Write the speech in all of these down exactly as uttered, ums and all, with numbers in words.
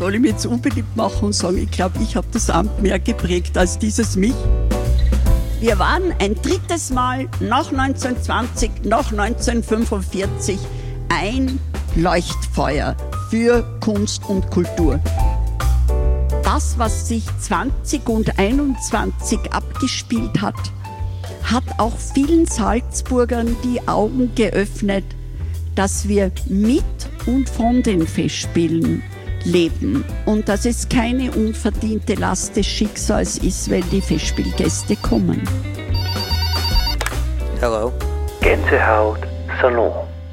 soll ich mich jetzt unbeliebt machen und sagen, ich glaube, ich habe das Amt mehr geprägt als dieses mich. Wir waren ein drittes Mal nach neunzehnhundertzwanzig, nach neunzehnhundertfünfundvierzig ein Leuchtfeuer für Kunst und Kultur. Das, was sich zwanzig und einundzwanzig abgespielt hat, hat auch vielen Salzburgern die Augen geöffnet, dass wir mit und von den Festspielen leben und dass es keine unverdiente Last des Schicksals ist, wenn die Festspielgäste kommen. Hello. Gänsehaut Salon.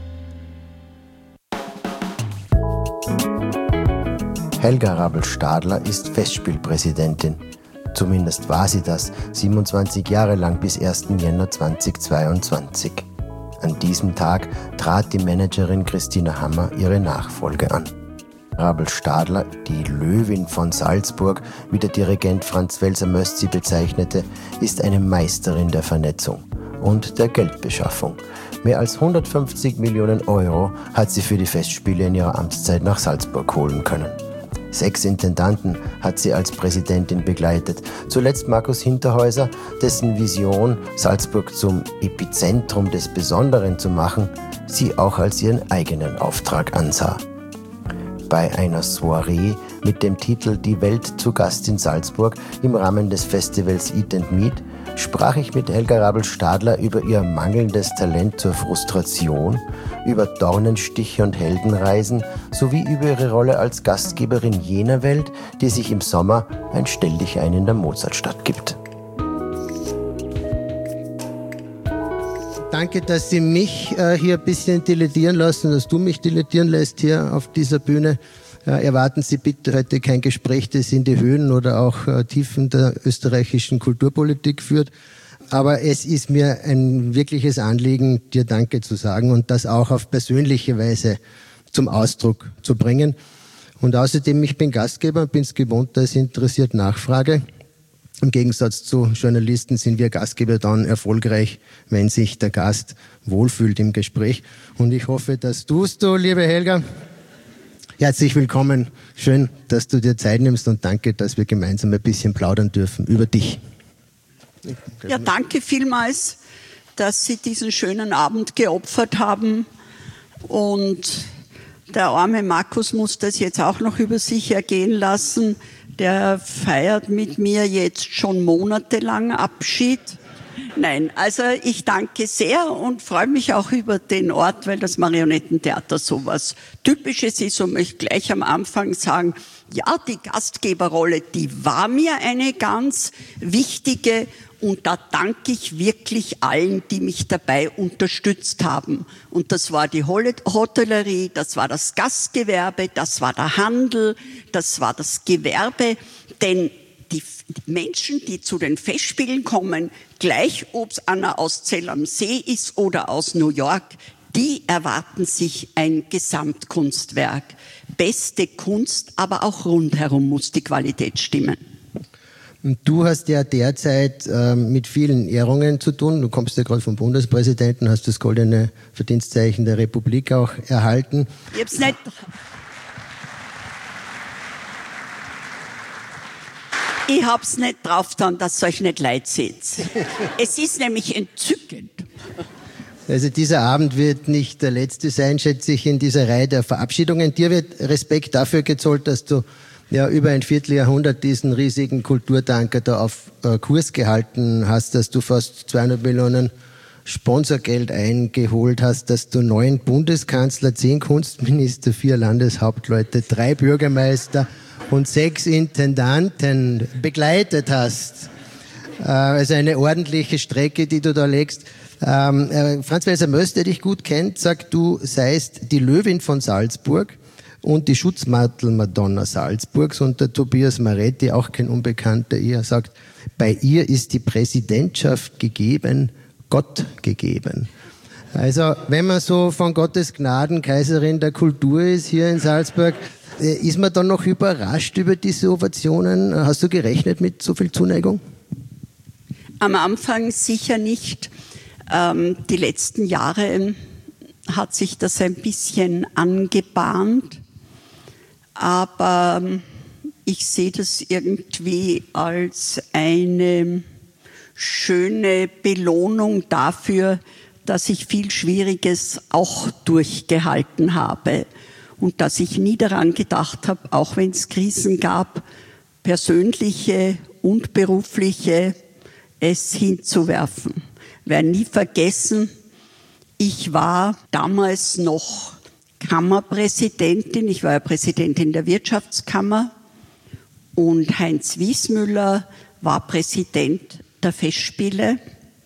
Helga Rabl-Stadler ist Festspielpräsidentin. Zumindest war sie das, siebenundzwanzig Jahre lang bis ersten Jänner zweitausendzweiundzwanzig. An diesem Tag trat die Managerin Christina Hammer ihre Nachfolge an. Rabl-Stadler, die Löwin von Salzburg, wie der Dirigent Franz Welser-Möst sie bezeichnete, ist eine Meisterin der Vernetzung und der Geldbeschaffung. Mehr als hundertfünfzig Millionen Euro hat sie für die Festspiele in ihrer Amtszeit nach Salzburg holen können. Sechs Intendanten hat sie als Präsidentin begleitet. Zuletzt Markus Hinterhäuser, dessen Vision, Salzburg zum Epizentrum des Besonderen zu machen, sie auch als ihren eigenen Auftrag ansah. Bei einer Soiree mit dem Titel Die Welt zu Gast in Salzburg im Rahmen des Festivals Eat and Meet sprach ich mit Helga Rabl-Stadler über ihr mangelndes Talent zur Frustration, über Dornenstiche und Heldenreisen sowie über ihre Rolle als Gastgeberin jener Welt, die sich im Sommer ein Stelldichein in der Mozartstadt gibt. Danke, dass Sie mich äh, hier ein bisschen dilettieren lassen, dass du mich dilettieren lässt hier auf dieser Bühne. Äh, erwarten Sie bitte heute kein Gespräch, das in die Höhen oder auch äh, Tiefen der österreichischen Kulturpolitik führt. Aber es ist mir ein wirkliches Anliegen, dir Danke zu sagen und das auch auf persönliche Weise zum Ausdruck zu bringen. Und außerdem, ich bin Gastgeber, bin es gewohnt, dass ich interessiert nachfrage. Im Gegensatz zu Journalisten sind wir Gastgeber dann erfolgreich, wenn sich der Gast wohlfühlt im Gespräch. Und ich hoffe, das tust du, liebe Helga. Herzlich willkommen. Schön, dass du dir Zeit nimmst und danke, dass wir gemeinsam ein bisschen plaudern dürfen über dich. Ja, danke vielmals, dass Sie diesen schönen Abend geopfert haben. Und der arme Markus muss das jetzt auch noch über sich ergehen lassen. Der feiert mit mir jetzt schon monatelang Abschied. Nein, also ich danke sehr und freue mich auch über den Ort, weil das Marionettentheater sowas Typisches ist und möchte gleich am Anfang sagen, ja, die Gastgeberrolle, die war mir eine ganz wichtige und da danke ich wirklich allen, die mich dabei unterstützt haben. Und das war die Hotellerie, das war das Gastgewerbe, das war der Handel, das war das Gewerbe, denn die Menschen, die zu den Festspielen kommen, gleich ob es einer aus Zell am See ist oder aus New York, die erwarten sich ein Gesamtkunstwerk. Beste Kunst, aber auch rundherum muss die Qualität stimmen. Du hast ja derzeit äh, mit vielen Ehrungen zu tun. Du kommst ja gerade vom Bundespräsidenten, hast das goldene Verdienstzeichen der Republik auch erhalten. Ich hab's nicht... Ich hab's nicht drauf getan, dass ihr euch nicht leid seht. Es ist nämlich entzückend. Also dieser Abend wird nicht der letzte sein, schätze ich, in dieser Reihe der Verabschiedungen. Dir wird Respekt dafür gezollt, dass du ja über ein Vierteljahrhundert diesen riesigen Kulturtanker da auf äh, Kurs gehalten hast, dass du fast zweihundert Millionen Sponsorgeld eingeholt hast, dass du neun Bundeskanzler, zehn Kunstminister, vier Landeshauptleute, drei Bürgermeister und sechs Intendanten begleitet hast. Äh, also eine ordentliche Strecke, die du da legst. Ähm, äh, Franz Welser-Möst, der dich gut kennt, sagt, du seist die Löwin von Salzburg und die Schutzmantel-Madonna Salzburgs. Und der Tobias Maretti, auch kein Unbekannter, ihr sagt, bei ihr ist die Präsidentschaft gegeben, Gott gegeben. Also wenn man so von Gottes Gnaden Kaiserin der Kultur ist hier in Salzburg, ist man dann noch überrascht über diese Ovationen? Hast du gerechnet mit so viel Zuneigung? Am Anfang sicher nicht. Ähm, die letzten Jahre hat sich das ein bisschen angebahnt. aber ich sehe das irgendwie als eine schöne Belohnung dafür, dass ich viel Schwieriges auch durchgehalten habe und dass ich nie daran gedacht habe, auch wenn es Krisen gab, persönliche und berufliche, es hinzuwerfen. Ich werde nie vergessen, ich war damals noch Kammerpräsidentin, ich war ja Präsidentin der Wirtschaftskammer und Heinz Wiesmüller war Präsident der Festspiele.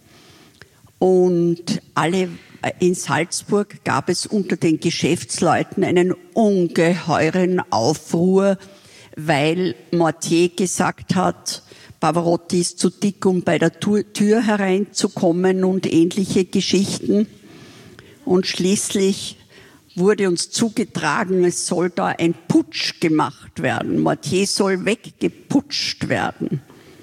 Und alle in Salzburg gab es unter den Geschäftsleuten einen ungeheuren Aufruhr, weil Mortier gesagt hat, Pavarotti ist zu dick, um bei der Tür hereinzukommen und ähnliche Geschichten. Und schließlich wurde uns zugetragen, es soll da ein Putsch gemacht werden. Mortier soll weggeputscht werden.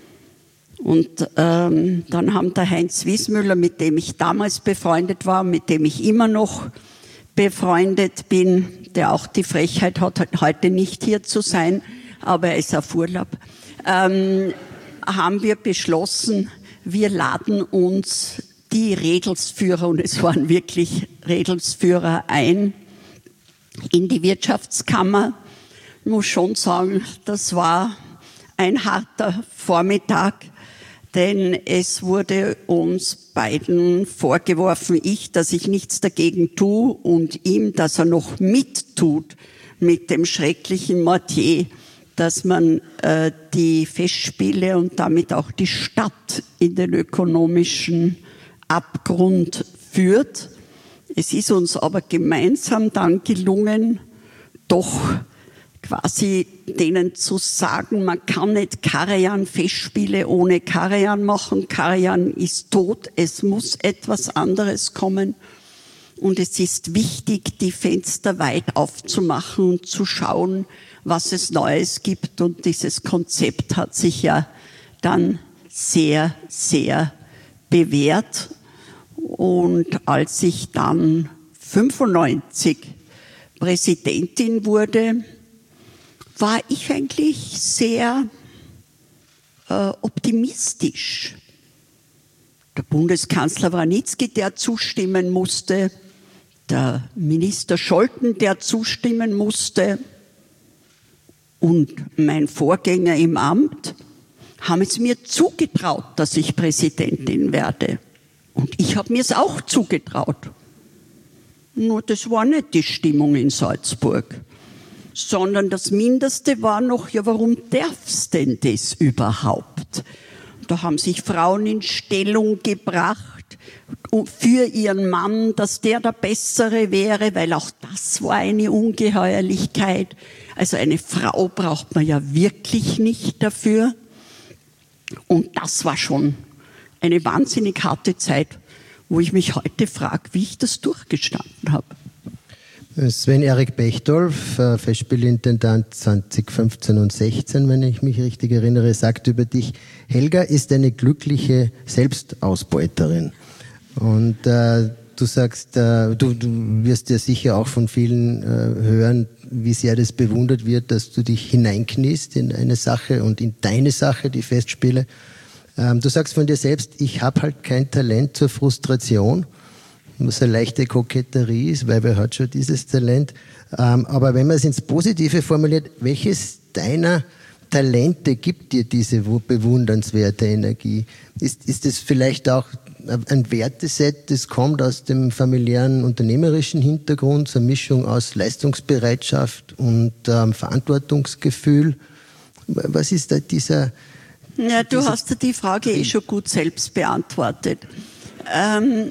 Und ähm, dann haben der Heinz Wiesmüller, mit dem ich damals befreundet war, mit dem ich immer noch befreundet bin, der auch die Frechheit hat, heute nicht hier zu sein, aber er ist auf Urlaub, ähm, haben wir beschlossen, wir laden uns die Redelsführer, und es waren wirklich Redelsführer, ein in die Wirtschaftskammer. Ich muss schon sagen, das war ein harter Vormittag, denn es wurde uns beiden vorgeworfen, ich, dass ich nichts dagegen tue und ihm, dass er noch mittut mit dem schrecklichen Mortier, dass man äh, die Festspiele und damit auch die Stadt in den ökonomischen Abgrund führt. Es ist uns aber gemeinsam dann gelungen, doch quasi denen zu sagen, man kann nicht Karajan-Festspiele ohne Karajan machen. Karajan ist tot, es muss etwas anderes kommen. Und es ist wichtig, die Fenster weit aufzumachen und zu schauen, was es Neues gibt. Und dieses Konzept hat sich ja dann sehr, sehr bewährt. Und als ich dann fünfundneunzig Präsidentin wurde, war ich eigentlich sehr äh, optimistisch. Der Bundeskanzler Wranitzky, der zustimmen musste, der Minister Scholten, der zustimmen musste, und mein Vorgänger im Amt haben es mir zugetraut, dass ich Präsidentin werde. Und ich habe mir es auch zugetraut. Nur das war nicht die Stimmung in Salzburg, sondern das Mindeste war noch, ja, warum darf's denn das überhaupt? Da haben sich Frauen in Stellung gebracht für ihren Mann, dass der der Bessere wäre, weil auch das war eine Ungeheuerlichkeit. Also eine Frau braucht man ja wirklich nicht dafür. Und das war schon eine wahnsinnig harte Zeit, wo ich mich heute frage, wie ich das durchgestanden habe. Sven-Erik Bechtold, Festspielintendant zwanzig fünfzehn und sechzehn, wenn ich mich richtig erinnere, sagt über dich: Helga ist eine glückliche Selbstausbeuterin. Und äh, du sagst, äh, du, du wirst ja sicher auch von vielen äh, hören, wie sehr das bewundert wird, dass du dich hineinkniest in eine Sache und in deine Sache, die Festspiele. Ähm, du sagst von dir selbst, ich habe halt kein Talent zur Frustration, was eine leichte Koketterie ist, weil wer hat schon dieses Talent. Ähm, aber wenn man es ins Positive formuliert, welches deiner Talente gibt dir diese bewundernswerte Energie? Ist, ist es vielleicht auch ein Werteset, das kommt aus dem familiären unternehmerischen Hintergrund, so eine Mischung aus Leistungsbereitschaft und ähm, Verantwortungsgefühl? Was ist da dieser... Ja, du hast ja die Frage eh schon gut selbst beantwortet. Ähm,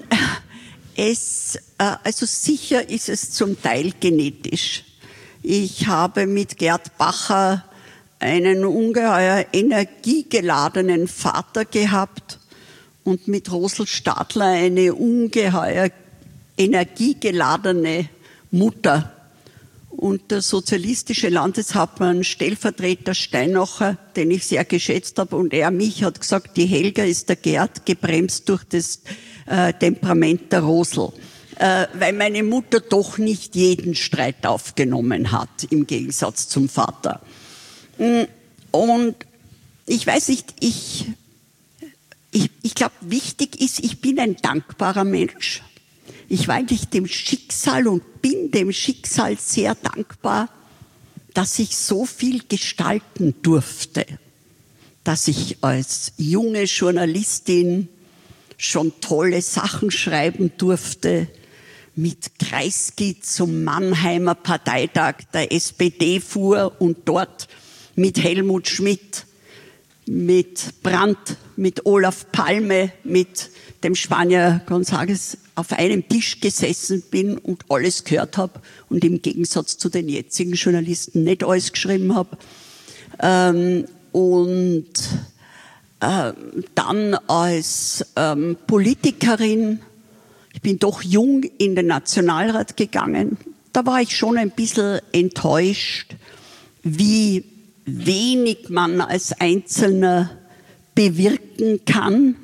es, äh, also sicher ist es zum Teil genetisch. Ich habe mit Gerd Bacher einen ungeheuer energiegeladenen Vater gehabt und mit Rosl Stadler eine ungeheuer energiegeladene Mutter. Und der sozialistische Landeshauptmann, Stellvertreter Steinacher, den ich sehr geschätzt habe, und er mich, hat gesagt, die Helga ist der Gerd, gebremst durch das äh, Temperament der Rosl. äh, weil meine Mutter doch nicht jeden Streit aufgenommen hat, im Gegensatz zum Vater. Und ich weiß nicht, ich, ich, ich glaube, wichtig ist, ich bin ein dankbarer Mensch. Ich war eigentlich dem Schicksal und bin dem Schicksal sehr dankbar, dass ich so viel gestalten durfte, dass ich als junge Journalistin schon tolle Sachen schreiben durfte, mit Kreisky zum Mannheimer Parteitag der S P D fuhr und dort mit Helmut Schmidt, mit Brandt, mit Olaf Palme, mit dem Spanier González auf einem Tisch gesessen bin und alles gehört habe und im Gegensatz zu den jetzigen Journalisten nicht alles geschrieben habe. Ähm, und äh, dann als ähm, Politikerin, ich bin doch jung in den Nationalrat gegangen, da war ich schon ein bisschen enttäuscht, wie wenig man als Einzelner bewirken kann.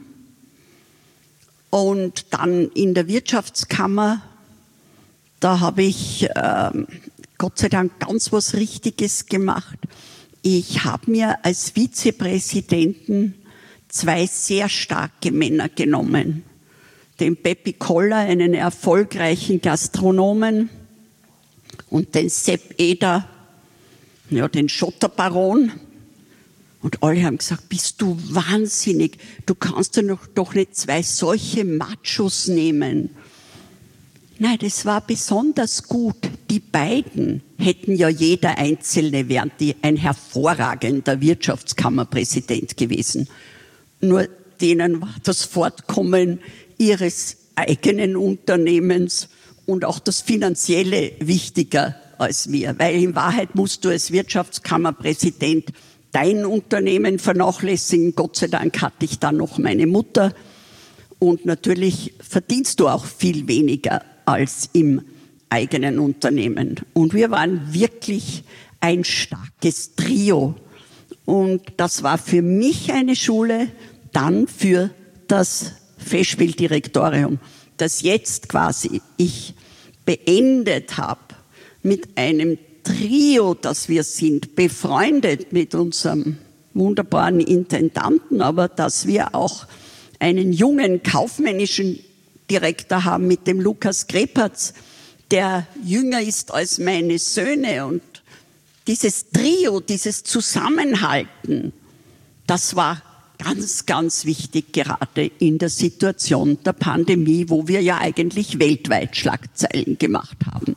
Und dann in der Wirtschaftskammer, da habe ich ähm, Gott sei Dank ganz was Richtiges gemacht. Ich habe mir als Vizepräsidenten zwei sehr starke Männer genommen. Den Peppi Koller, einen erfolgreichen Gastronomen, und den Sepp Eder, ja, den Schotterbaron. Und alle haben gesagt, bist du wahnsinnig, du kannst ja noch, doch nicht zwei solche Machos nehmen. Nein, das war besonders gut. Die beiden hätten ja jeder Einzelne, wären die ein hervorragender Wirtschaftskammerpräsident gewesen. Nur denen war das Fortkommen ihres eigenen Unternehmens und auch das Finanzielle wichtiger als mir. Weil in Wahrheit musst du als Wirtschaftskammerpräsident dein Unternehmen vernachlässigen. Gott sei Dank hatte ich dann noch meine Mutter. Und natürlich verdienst du auch viel weniger als im eigenen Unternehmen. Und wir waren wirklich ein starkes Trio. Und das war für mich eine Schule, dann für das Festspieldirektorium, das jetzt quasi ich beendet habe mit einem Trio, das wir sind, befreundet mit unserem wunderbaren Intendanten, aber dass wir auch einen jungen kaufmännischen Direktor haben mit dem Lukas Grepertz, der jünger ist als meine Söhne. Und dieses Trio, dieses Zusammenhalten, das war ganz, ganz wichtig, gerade in der Situation der Pandemie, wo wir ja eigentlich weltweit Schlagzeilen gemacht haben.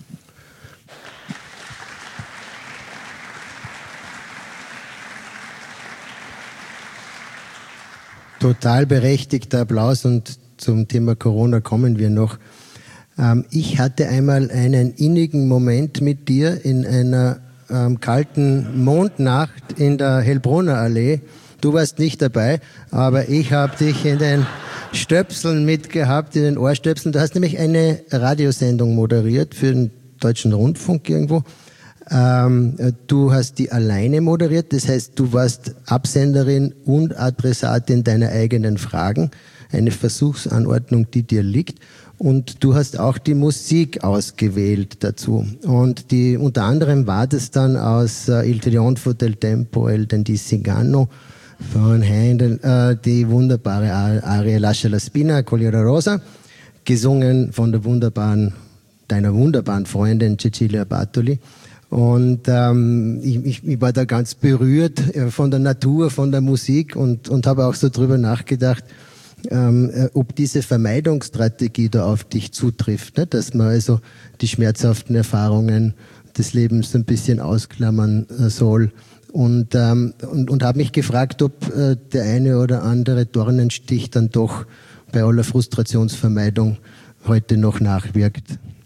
Total berechtigter Applaus, und zum Thema Corona kommen wir noch. Ähm, ich hatte einmal einen innigen Moment mit dir in einer ähm, kalten Mondnacht in der Hellbrunner Allee. Du warst nicht dabei, aber ich habe dich in den Stöpseln mitgehabt, in den Ohrstöpseln. Du hast nämlich eine Radiosendung moderiert für den Deutschen Rundfunk irgendwo. Ähm, du hast die alleine moderiert, das heißt, du warst Absenderin und Adressatin deiner eigenen Fragen, eine Versuchsanordnung, die dir liegt, und du hast auch die Musik ausgewählt dazu. Und die, unter anderem war das dann aus uh, Il Trionfo del Tempo e del Cigano von Händel, äh, die wunderbare Arie Lascia la Spina, Colliera Rosa, gesungen von der wunderbaren, deiner wunderbaren Freundin Cecilia Bartoli. Und ähm, ich, ich, ich war da ganz berührt äh, von der Natur, von der Musik, und, und habe auch so drüber nachgedacht, ähm, äh, ob diese Vermeidungsstrategie da auf dich zutrifft, ne? Dass man also die schmerzhaften Erfahrungen des Lebens ein bisschen ausklammern äh, soll. Und, ähm, und, und habe mich gefragt, ob äh, der eine oder andere Dornenstich dann doch bei aller Frustrationsvermeidung heute noch nachwirkt.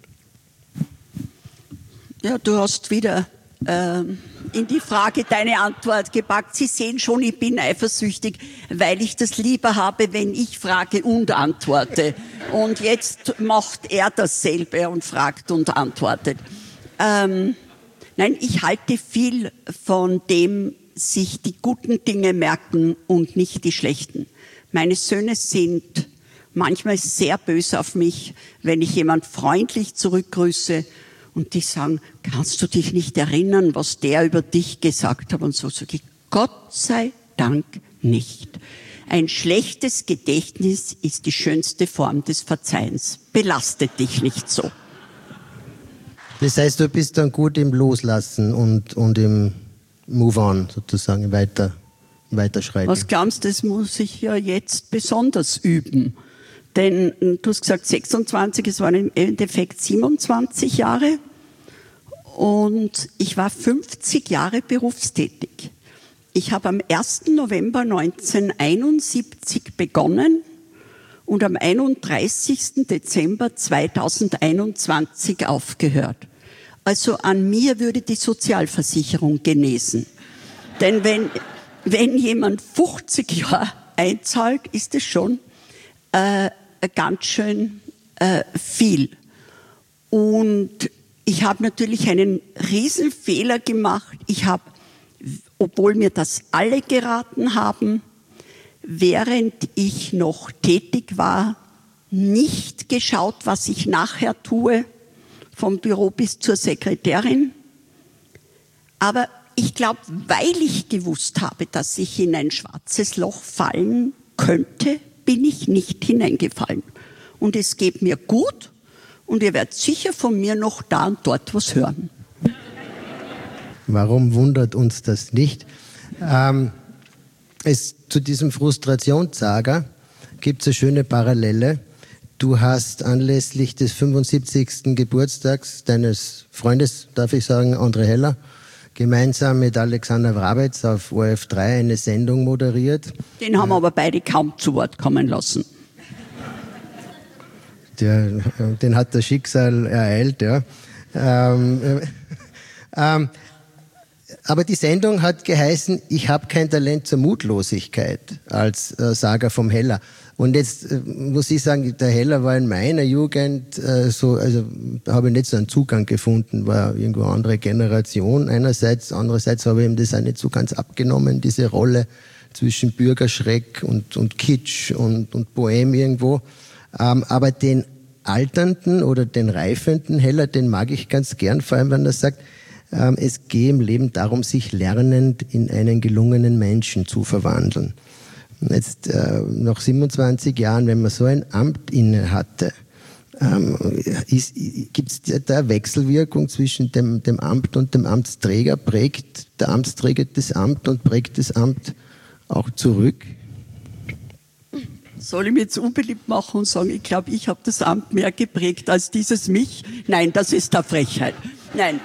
Ja, du hast wieder äh, in die Frage deine Antwort gepackt. Sie sehen schon, ich bin eifersüchtig, weil ich das lieber habe, wenn ich frage und antworte. Und jetzt macht er dasselbe und fragt und antwortet. Ähm, nein, ich halte viel von dem, sich die guten Dinge merken und nicht die schlechten. Meine Söhne sind manchmal sehr böse auf mich, wenn ich jemand freundlich zurückgrüße und die sagen, kannst du dich nicht erinnern, was der über dich gesagt hat? Und so sage ich, Gott sei Dank nicht. Ein schlechtes Gedächtnis ist die schönste Form des Verzeihens. Belastet dich nicht so. Das heißt, du bist dann gut im Loslassen und, und im Move on, sozusagen, weiter, weiterschreiten. Was glaubst du, das muss ich ja jetzt besonders üben? Denn du hast gesagt sechsundzwanzig, es waren im Endeffekt siebenundzwanzig Jahre und ich war fünfzig Jahre berufstätig. Ich habe am ersten November neunzehnhunderteinundsiebzig begonnen und am einunddreißigsten Dezember zweitausendeinundzwanzig aufgehört. Also an mir würde die Sozialversicherung genesen. Denn wenn, wenn jemand fünfzig Jahre einzahlt, ist es schon äh, ganz schön äh, viel. Und ich habe natürlich einen Riesenfehler gemacht. Ich habe, obwohl mir das alle geraten haben, während ich noch tätig war, nicht geschaut, was ich nachher tue, vom Büro bis zur Sekretärin. Aber ich glaube, weil ich gewusst habe, dass ich in ein schwarzes Loch fallen könnte, bin ich nicht hineingefallen. Und es geht mir gut und ihr werdet sicher von mir noch da und dort was hören. Warum wundert uns das nicht? Ähm, es, zu diesem Frustrationssaga gibt es eine schöne Parallele. Du hast anlässlich des fünfundsiebzigsten Geburtstags deines Freundes, darf ich sagen, André Heller, gemeinsam mit Alexander Wrabetz auf O R F drei eine Sendung moderiert. Den haben wir aber beide kaum zu Wort kommen lassen. Der, den hat das Schicksal ereilt, ja. Ähm, äh, ähm, aber die Sendung hat geheißen, ich habe kein Talent zur Mutlosigkeit, als äh, Saga vom Heller. Und jetzt äh, muss ich sagen, der Heller war in meiner Jugend äh, so, also habe ich nicht so einen Zugang gefunden, war irgendwo eine andere Generation einerseits, andererseits habe ich ihm das auch nicht so ganz abgenommen, diese Rolle zwischen Bürgerschreck und, und Kitsch und, und Bohem irgendwo. Ähm, aber den alternden oder den reifenden Heller, den mag ich ganz gern, vor allem wenn er sagt, ähm, es gehe im Leben darum, sich lernend in einen gelungenen Menschen zu verwandeln. Jetzt äh, nach siebenundzwanzig Jahren, wenn man so ein Amt inne hatte, ähm, gibt es da eine Wechselwirkung zwischen dem, dem Amt und dem Amtsträger? Prägt der Amtsträger das Amt und prägt das Amt auch zurück? Soll ich mir jetzt unbeliebt machen und sagen, ich glaube, ich habe das Amt mehr geprägt als dieses mich? Nein, das ist eine Frechheit. Nein.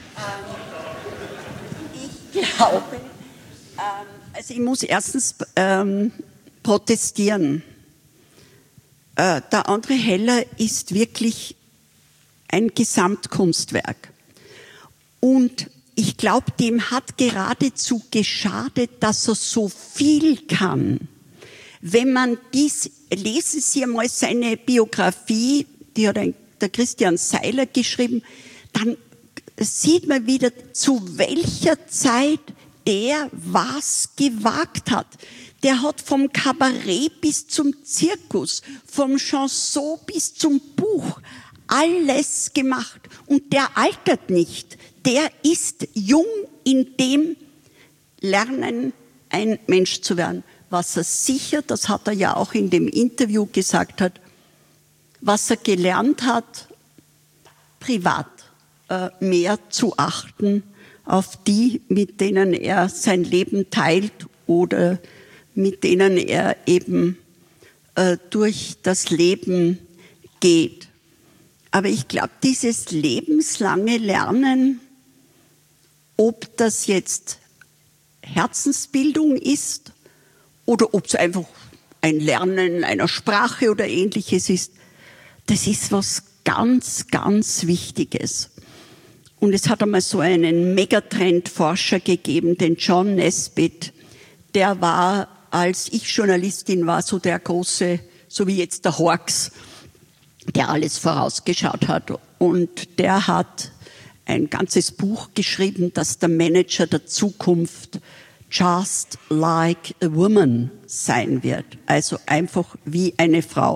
Ich glaube, also ich muss erstens ähm, protestieren. Äh, der André Heller ist wirklich ein Gesamtkunstwerk. Und ich glaube, dem hat geradezu geschadet, dass er so viel kann. Wenn man dies, lesen Sie einmal seine Biografie, die hat ein, der Christian Seiler geschrieben, dann sieht man wieder, zu welcher Zeit der was gewagt hat. Der hat vom Kabarett bis zum Zirkus, vom Chanson bis zum Buch alles gemacht. Und der altert nicht. Der ist jung in dem Lernen, ein Mensch zu werden. Was er sicher, das hat er ja auch in dem Interview gesagt hat, was er gelernt hat, privat äh, mehr zu achten auf die, mit denen er sein Leben teilt oder mit denen er eben äh, durch das Leben geht. Aber ich glaube, dieses lebenslange Lernen, ob das jetzt Herzensbildung ist oder ob es einfach ein Lernen einer Sprache oder Ähnliches ist, das ist was ganz, ganz Wichtiges. Und es hat einmal so einen Megatrend-Forscher gegeben, den John Nesbitt. Der war, als ich Journalistin war, so der große, so wie jetzt der Hawks, der alles vorausgeschaut hat. Und der hat ein ganzes Buch geschrieben, das der Manager der Zukunft Just like a woman sein wird. Also einfach wie eine Frau.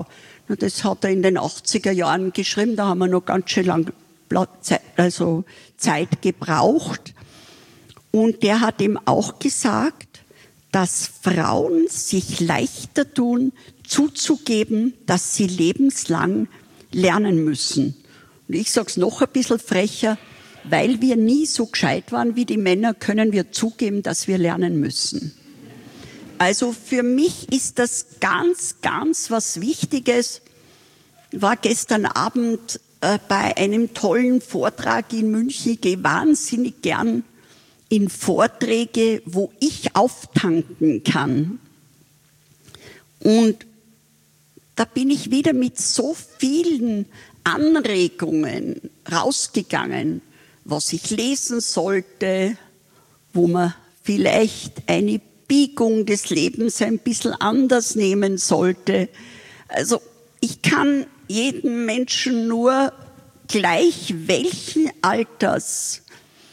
Das hat er in den achtziger Jahren geschrieben, da haben wir noch ganz schön lang also Zeit gebraucht. Und der hat ihm auch gesagt, dass Frauen sich leichter tun, zuzugeben, dass sie lebenslang lernen müssen. Und ich sage es noch ein bisschen frecher, weil wir nie so gescheit waren wie die Männer, können wir zugeben, dass wir lernen müssen. Also für mich ist das ganz, ganz was Wichtiges. Ich war gestern Abend äh, bei einem tollen Vortrag in München. Ich gehe wahnsinnig gern in Vorträge, wo ich auftanken kann. Und da bin ich wieder mit so vielen Anregungen rausgegangen, was ich lesen sollte, wo man vielleicht eine Biegung des Lebens ein bisschen anders nehmen sollte. Also ich kann jeden Menschen nur gleich welchen Alters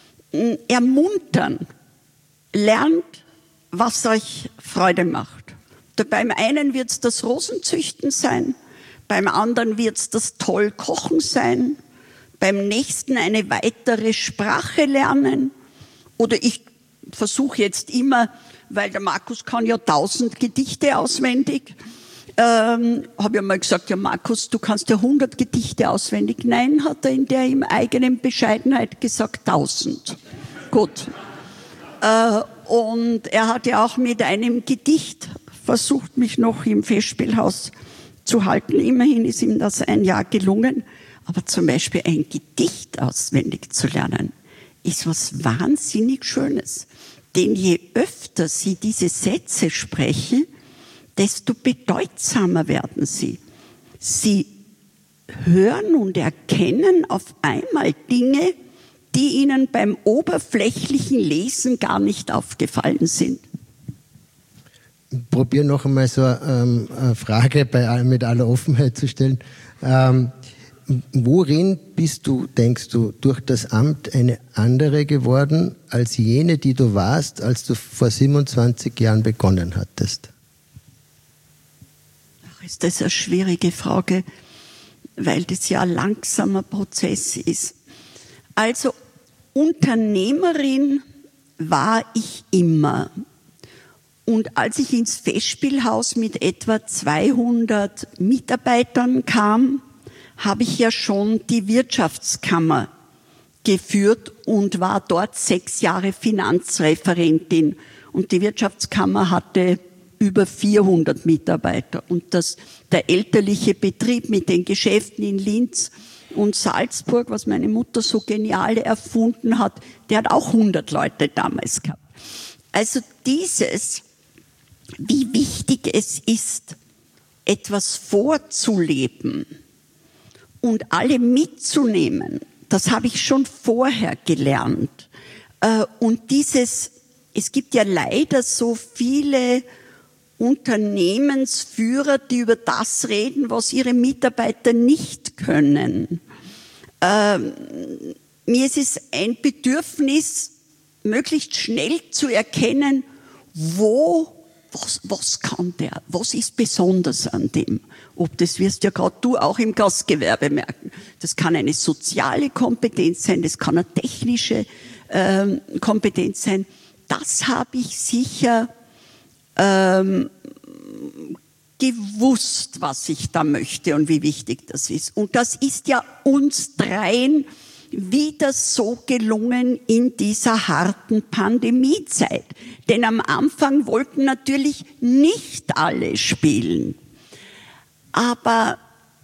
ermuntern, lernt, was euch Freude macht. Beim einen wird es das Rosenzüchten sein, beim anderen wird es das toll Kochen sein, beim nächsten eine weitere Sprache lernen. Oder ich versuche jetzt immer, weil der Markus kann ja tausend Gedichte auswendig, ähm, habe ich mal gesagt, ja Markus, du kannst ja hundert Gedichte auswendig. Nein, hat er in der ihm eigenen Bescheidenheit gesagt, tausend. Gut. Äh, und er hat ja auch mit einem Gedicht versucht, mich noch im Festspielhaus zu halten. Immerhin ist ihm das ein Jahr gelungen. Aber zum Beispiel ein Gedicht auswendig zu lernen, ist was wahnsinnig Schönes. Denn je öfter Sie diese Sätze sprechen, desto bedeutsamer werden sie. Sie hören und erkennen auf einmal Dinge, die Ihnen beim oberflächlichen Lesen gar nicht aufgefallen sind. Ich probiere noch einmal so ähm, eine Frage bei, mit aller Offenheit zu stellen. Ähm, worin bist du, denkst du, durch das Amt eine andere geworden als jene, die du warst, als du vor siebenundzwanzig Jahren begonnen hattest? Ach, ist das eine schwierige Frage, weil das ja ein langsamer Prozess ist. Also Unternehmerin war ich immer. Und als ich ins Festspielhaus mit etwa zweihundert Mitarbeitern kam, habe ich ja schon die Wirtschaftskammer geführt und war dort sechs Jahre Finanzreferentin. Und die Wirtschaftskammer hatte über vierhundert Mitarbeiter. Und das, der elterliche Betrieb mit den Geschäften in Linz und Salzburg, was meine Mutter so genial erfunden hat, der hat auch hundert Leute damals gehabt. Also dieses, wie wichtig es ist, etwas vorzuleben und alle mitzunehmen, das habe ich schon vorher gelernt. Und dieses, es gibt ja leider so viele Unternehmensführer, die über das reden, was ihre Mitarbeiter nicht können. Ähm, mir ist es ein Bedürfnis, möglichst schnell zu erkennen, wo, was, was kann der, was ist besonders an dem. Ob das wirst ja gerade du auch im Gastgewerbe merken. Das kann eine soziale Kompetenz sein, das kann eine technische ähm, Kompetenz sein. Das habe ich sicher ähm, gewusst, was ich da möchte und wie wichtig das ist. Und das ist ja uns dreien wieder so gelungen in dieser harten Pandemiezeit. Denn am Anfang wollten natürlich nicht alle spielen. Aber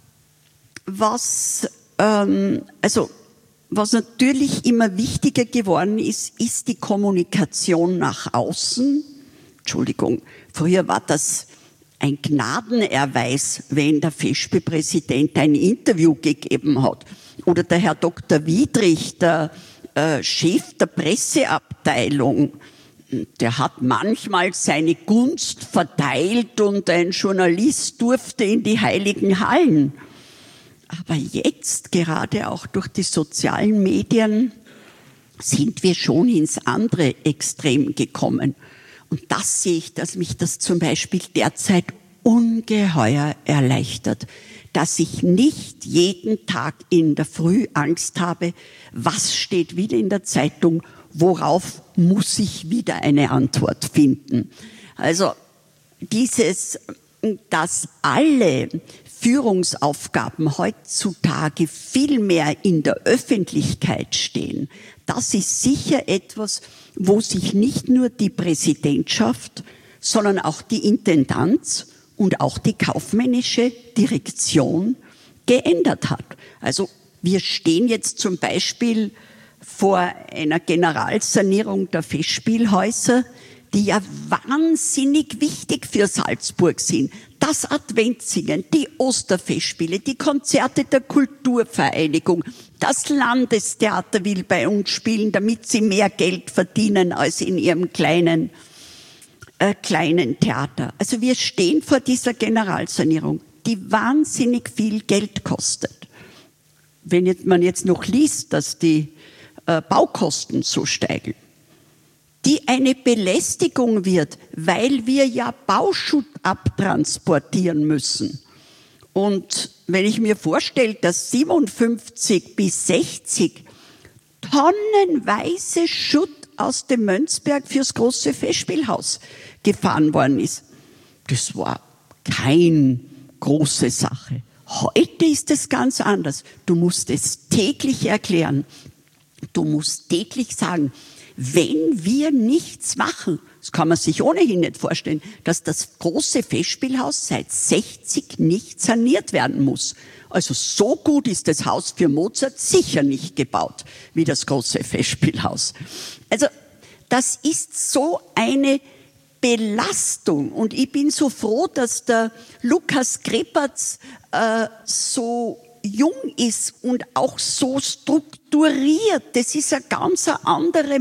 was, ähm, also, was natürlich immer wichtiger geworden ist, ist die Kommunikation nach außen. Entschuldigung, früher war das ein Gnadenerweis, wenn der Festspielpräsident ein Interview gegeben hat. Oder der Herr Doktor Wiedrich, der äh, Chef der Presseabteilung, der hat manchmal seine Gunst verteilt und ein Journalist durfte in die heiligen Hallen. Aber jetzt, gerade auch durch die sozialen Medien, sind wir schon ins andere Extrem gekommen. Und das sehe ich, dass mich das zum Beispiel derzeit ungeheuer erleichtert. dass ich nicht jeden Tag in der Früh Angst habe, was steht wieder in der Zeitung, worauf muss ich wieder eine Antwort finden. Also dieses, dass alle Führungsaufgaben heutzutage viel mehr in der Öffentlichkeit stehen, das ist sicher etwas, wo sich nicht nur die Präsidentschaft, sondern auch die Intendanz und auch die kaufmännische Direktion geändert hat. Also wir stehen jetzt zum Beispiel vor einer Generalsanierung der Festspielhäuser, die ja wahnsinnig wichtig für Salzburg sind. Das Adventssingen, die Osterfestspiele, die Konzerte der Kulturvereinigung, das Landestheater will bei uns spielen, damit sie mehr Geld verdienen als in ihrem kleinen, äh, kleinen Theater. Also wir stehen vor dieser Generalsanierung, die wahnsinnig viel Geld kostet. Wenn jetzt, man jetzt noch liest, dass die äh, Baukosten so steigen, die eine Belästigung wird, weil wir ja Bauschutt abtransportieren müssen. Und wenn ich mir vorstelle, dass siebenundfünfzig bis sechzig tonnenweise Schutt aus dem Mönzberg fürs große Festspielhaus gefahren worden ist, das war keine große Sache. Heute ist es ganz anders. Du musst es täglich erklären. Du musst täglich sagen, wenn wir nichts machen, das kann man sich ohnehin nicht vorstellen, dass das große Festspielhaus seit sechzig nicht saniert werden muss. Also so gut ist das Haus für Mozart sicher nicht gebaut wie das große Festspielhaus. Also das ist so eine Belastung und ich bin so froh, dass der Lukas Krepertz äh, so jung ist und auch so strukturiert. Das ist eine ganz andere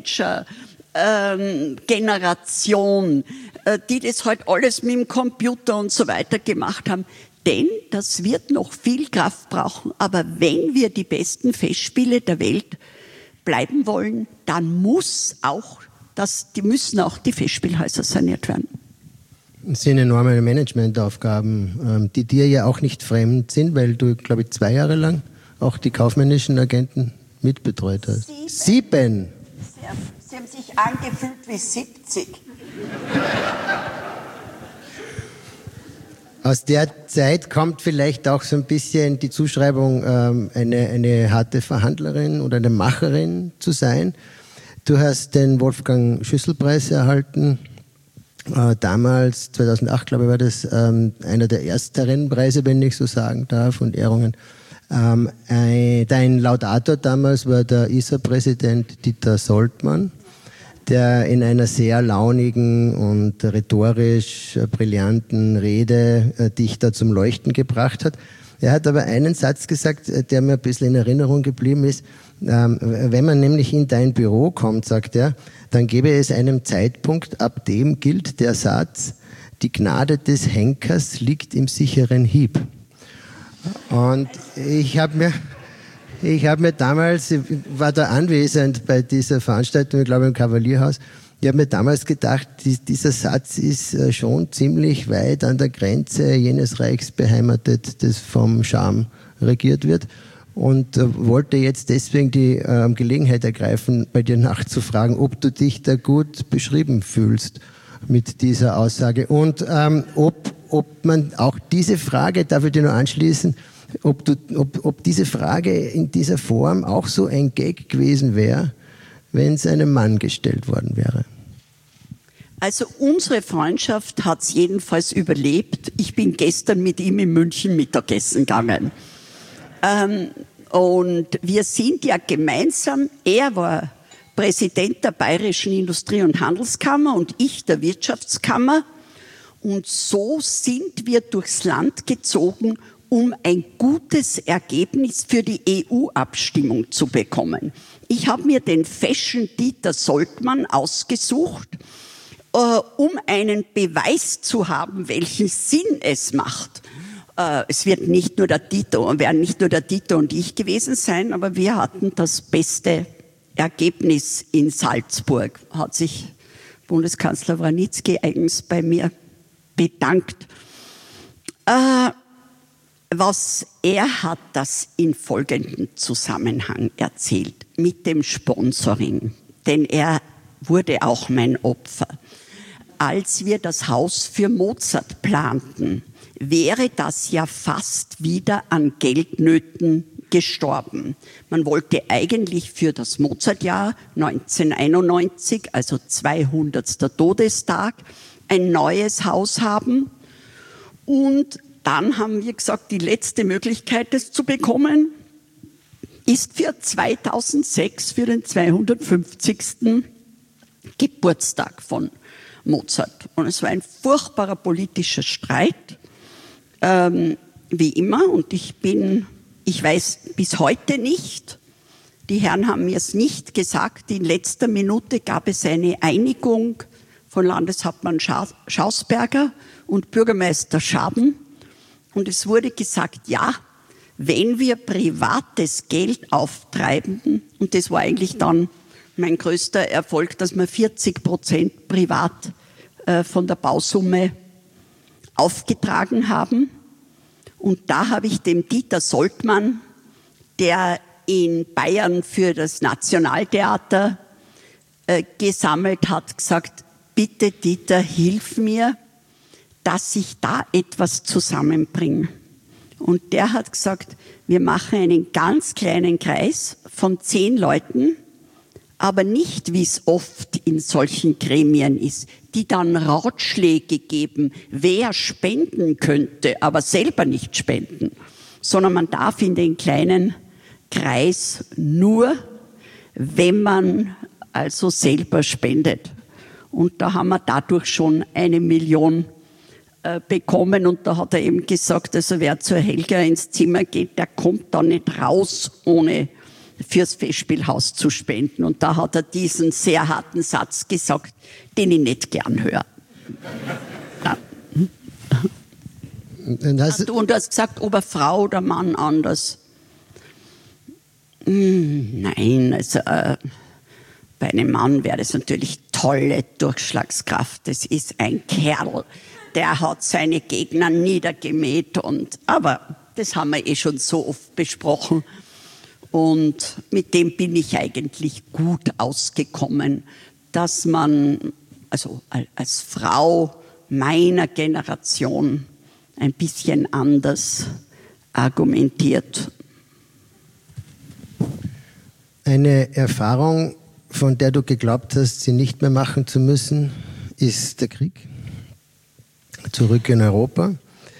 Manager-Generation, äh, die das halt alles mit dem Computer und so weiter gemacht haben. Denn das wird noch viel Kraft brauchen. Aber wenn wir die besten Festspiele der Welt bleiben wollen, dann muss auch das, die müssen auch die Festspielhäuser saniert werden. Das sind enorme Managementaufgaben, die dir ja auch nicht fremd sind, weil du, glaube ich, zwei Jahre lang auch die kaufmännischen Agenten mitbetreut hast. Sieben? Sieben. Sie haben, Sie haben sich angefühlt wie siebzig. Aus der Zeit kommt vielleicht auch so ein bisschen die Zuschreibung, ähm, eine, eine harte Verhandlerin oder eine Macherin zu sein. Du hast den Wolfgang Schüssel-Preis erhalten. Äh, damals, zweitausendacht, glaube ich, war das ähm, einer der ersten Preise, wenn ich so sagen darf, und Ehrungen. Ähm, ein, dein Laudator damals war der I S A-Präsident Dieter Soltmann, der in einer sehr launigen und rhetorisch äh, brillanten Rede äh, dich da zum Leuchten gebracht hat. Er hat aber einen Satz gesagt, äh, der mir ein bisschen in Erinnerung geblieben ist. Ähm, wenn man nämlich in dein Büro kommt, sagt er, dann gebe es einen Zeitpunkt, ab dem gilt der Satz, die Gnade des Henkers liegt im sicheren Hieb. Und ich habe mir, ich habe mir damals, ich war da anwesend bei dieser Veranstaltung, ich glaube im Kavalierhaus, ich habe mir damals gedacht, dieser Satz ist schon ziemlich weit an der Grenze jenes Reichs beheimatet, das vom Scham regiert wird. Und äh, wollte jetzt deswegen die äh, Gelegenheit ergreifen, bei dir nachzufragen, ob du dich da gut beschrieben fühlst mit dieser Aussage und ähm, ob, ob man auch diese Frage, darf ich dir nur anschließen, ob, du, ob, ob diese Frage in dieser Form auch so ein Gag gewesen wäre, wenn es einem Mann gestellt worden wäre. Also unsere Freundschaft hat es jedenfalls überlebt. Ich bin gestern mit ihm in München Mittagessen gegangen. Ähm, und wir sind ja gemeinsam, er war Präsident der Bayerischen Industrie- und Handelskammer und ich der Wirtschaftskammer. Und so sind wir durchs Land gezogen, um ein gutes Ergebnis für die E U-Abstimmung zu bekommen. Ich habe mir den Fashion Dieter Soltmann ausgesucht, äh, um einen Beweis zu haben, welchen Sinn es macht. Es wird nicht nur der Dieter, werden nicht nur der Dieter und ich gewesen sein, aber wir hatten das beste Ergebnis in Salzburg. Hat sich Bundeskanzler Wranitzky eigens bei mir bedankt. Äh, Was er hat das in folgendem Zusammenhang erzählt, mit dem Sponsoring, denn er wurde auch mein Opfer. Als wir das Haus für Mozart planten, wäre das ja fast wieder an Geldnöten gestorben. Man wollte eigentlich für das Mozartjahr neunzehnhunderteinundneunzig, also zweihundertsten Todestag, ein neues Haus haben. Und dann haben wir gesagt, die letzte Möglichkeit, das zu bekommen, ist für zweitausendsechs, für den zweihundertfünfzigsten Geburtstag von Mozart. Und es war ein furchtbarer politischer Streit, ähm, wie immer. Und ich bin, ich weiß bis heute nicht, die Herren haben mir es nicht gesagt, in letzter Minute gab es eine Einigung von Landeshauptmann Scha- Schausberger und Bürgermeister Schaden. Und es wurde gesagt, ja, wenn wir privates Geld auftreiben, und das war eigentlich dann mein größter Erfolg, dass wir vierzig Prozent privat äh, von der Bausumme aufgetragen haben. Und da habe ich dem Dieter Soltmann, der in Bayern für das Nationaltheater äh, gesammelt hat, gesagt, bitte Dieter, hilf mir, dass ich da etwas zusammenbringe. Und der hat gesagt, wir machen einen ganz kleinen Kreis von zehn Leuten, aber nicht, wie es oft in solchen Gremien ist, die dann Ratschläge geben, wer spenden könnte, aber selber nicht spenden, sondern man darf in den kleinen Kreis nur, wenn man also selber spendet. Und da haben wir dadurch schon eine Million äh, bekommen. Und da hat er eben gesagt, also wer zur Helga ins Zimmer geht, der kommt da nicht raus, ohne fürs Festspielhaus zu spenden. Und da hat er diesen sehr harten Satz gesagt, den ich nicht gern höre. Und, und du hast gesagt, ob eine Frau oder Mann anders. Hm, nein, also äh, bei einem Mann wäre das natürlich tolle Durchschlagskraft. Das ist ein Kerl, der hat seine Gegner niedergemäht. Und, aber das haben wir eh schon so oft besprochen. Und mit dem bin ich eigentlich gut ausgekommen, dass man, also als Frau meiner Generation, ein bisschen anders argumentiert. Eine Erfahrung, von der du geglaubt hast, sie nicht mehr machen zu müssen, ist der Krieg. Zurück in Europa.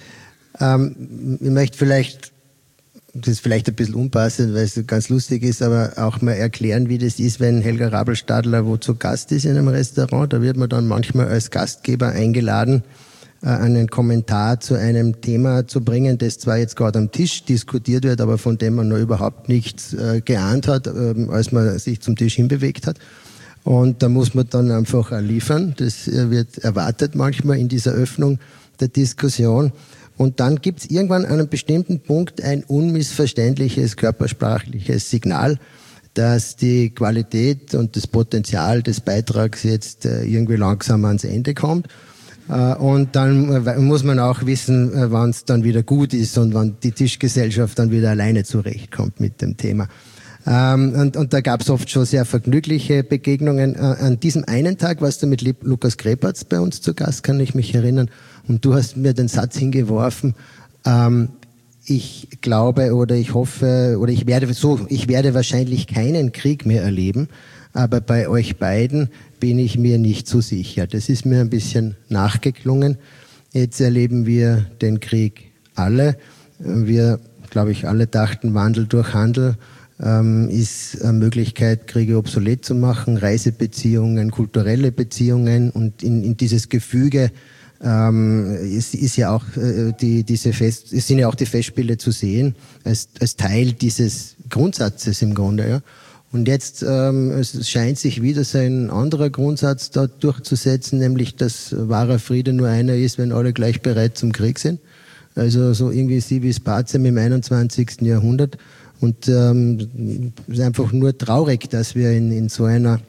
Ähm, ich möchte vielleicht, das ist vielleicht ein bisschen unpassend, weil es ganz lustig ist, aber auch mal erklären, wie das ist, wenn Helga Rabelstadler wo zu Gast ist in einem Restaurant. Da wird man dann manchmal als Gastgeber eingeladen, einen Kommentar zu einem Thema zu bringen, das zwar jetzt gerade am Tisch diskutiert wird, aber von dem man noch überhaupt nichts äh, geahnt hat, äh, als man sich zum Tisch hinbewegt hat. Und da muss man dann einfach auch liefern. Das äh, wird erwartet manchmal in dieser Öffnung der Diskussion. Und dann gibt es irgendwann an einem bestimmten Punkt ein unmissverständliches körpersprachliches Signal, dass die Qualität und das Potenzial des Beitrags jetzt äh, irgendwie langsam ans Ende kommt. Und dann muss man auch wissen, wann es dann wieder gut ist und wann die Tischgesellschaft dann wieder alleine zurechtkommt mit dem Thema. Und, und da gab es oft schon sehr vergnügliche Begegnungen. An diesem einen Tag warst du mit Lukas Grepatz bei uns zu Gast, kann ich mich erinnern. Und du hast mir den Satz hingeworfen, ähm, ich glaube oder ich hoffe oder ich werde so, ich werde wahrscheinlich keinen Krieg mehr erleben. Aber bei euch beiden bin ich mir nicht so sicher. Das ist mir ein bisschen nachgeklungen. Jetzt erleben wir den Krieg alle. Wir, glaube ich, alle dachten, Wandel durch Handel ähm, ist eine Möglichkeit, Kriege obsolet zu machen, Reisebeziehungen, kulturelle Beziehungen. Und in, in dieses Gefüge ähm, ist, ist ja auch äh, die, diese Fest, es sind ja auch die Festspiele zu sehen als, als Teil dieses Grundsatzes im Grunde, ja. Und jetzt ähm, es scheint sich wieder so ein anderer Grundsatz da durchzusetzen, nämlich, dass wahrer Friede nur einer ist, wenn alle gleich bereit zum Krieg sind. Also so irgendwie Civis Pacem im einundzwanzigsten Jahrhundert. Und ähm, es ist einfach nur traurig, dass wir in, in so einer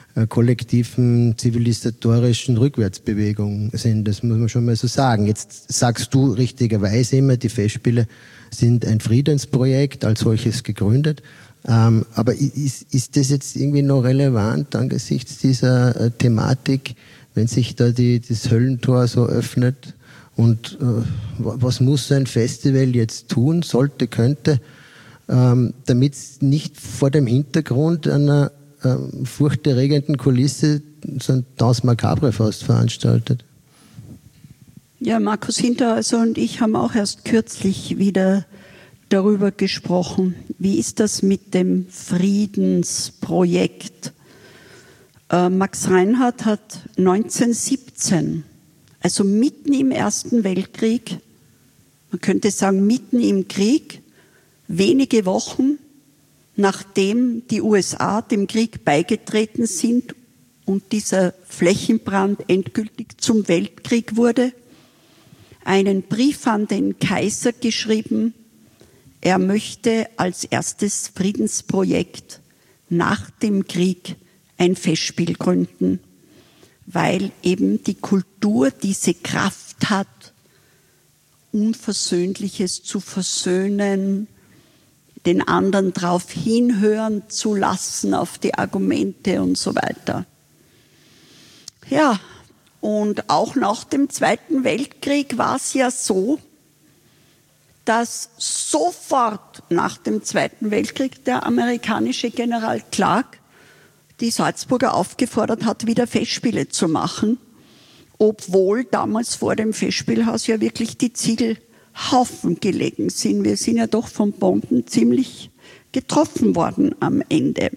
äh, kollektiven zivilisatorischen Rückwärtsbewegung sind. Das muss man schon mal so sagen. Jetzt sagst du richtigerweise immer, die Festspiele sind ein Friedensprojekt als solches gegründet. Ähm, aber ist, ist das jetzt irgendwie noch relevant angesichts dieser äh, Thematik, wenn sich da die, das Höllentor so öffnet? Und äh, was muss ein Festival jetzt tun, sollte, könnte, ähm, damit es nicht vor dem Hintergrund einer ähm, furchterregenden Kulisse so ein Danse Macabre fast veranstaltet? Ja, Markus Hinterhäuser und ich haben auch erst kürzlich wieder darüber gesprochen. Wie ist das mit dem Friedensprojekt? Äh, Max Reinhardt hat neunzehnhundertsiebzehn, also mitten im Ersten Weltkrieg, man könnte sagen mitten im Krieg, wenige Wochen nachdem die U S A dem Krieg beigetreten sind und dieser Flächenbrand endgültig zum Weltkrieg wurde, einen Brief an den Kaiser geschrieben. Er möchte als erstes Friedensprojekt nach dem Krieg ein Festspiel gründen, weil eben die Kultur diese Kraft hat, Unversöhnliches zu versöhnen, den anderen darauf hinhören zu lassen, auf die Argumente und so weiter. Ja, und auch nach dem Zweiten Weltkrieg war es ja so, dass sofort nach dem Zweiten Weltkrieg der amerikanische General Clark die Salzburger aufgefordert hat, wieder Festspiele zu machen, obwohl damals vor dem Festspielhaus ja wirklich die Ziegelhaufen gelegen sind. Wir sind ja doch von Bomben ziemlich getroffen worden am Ende.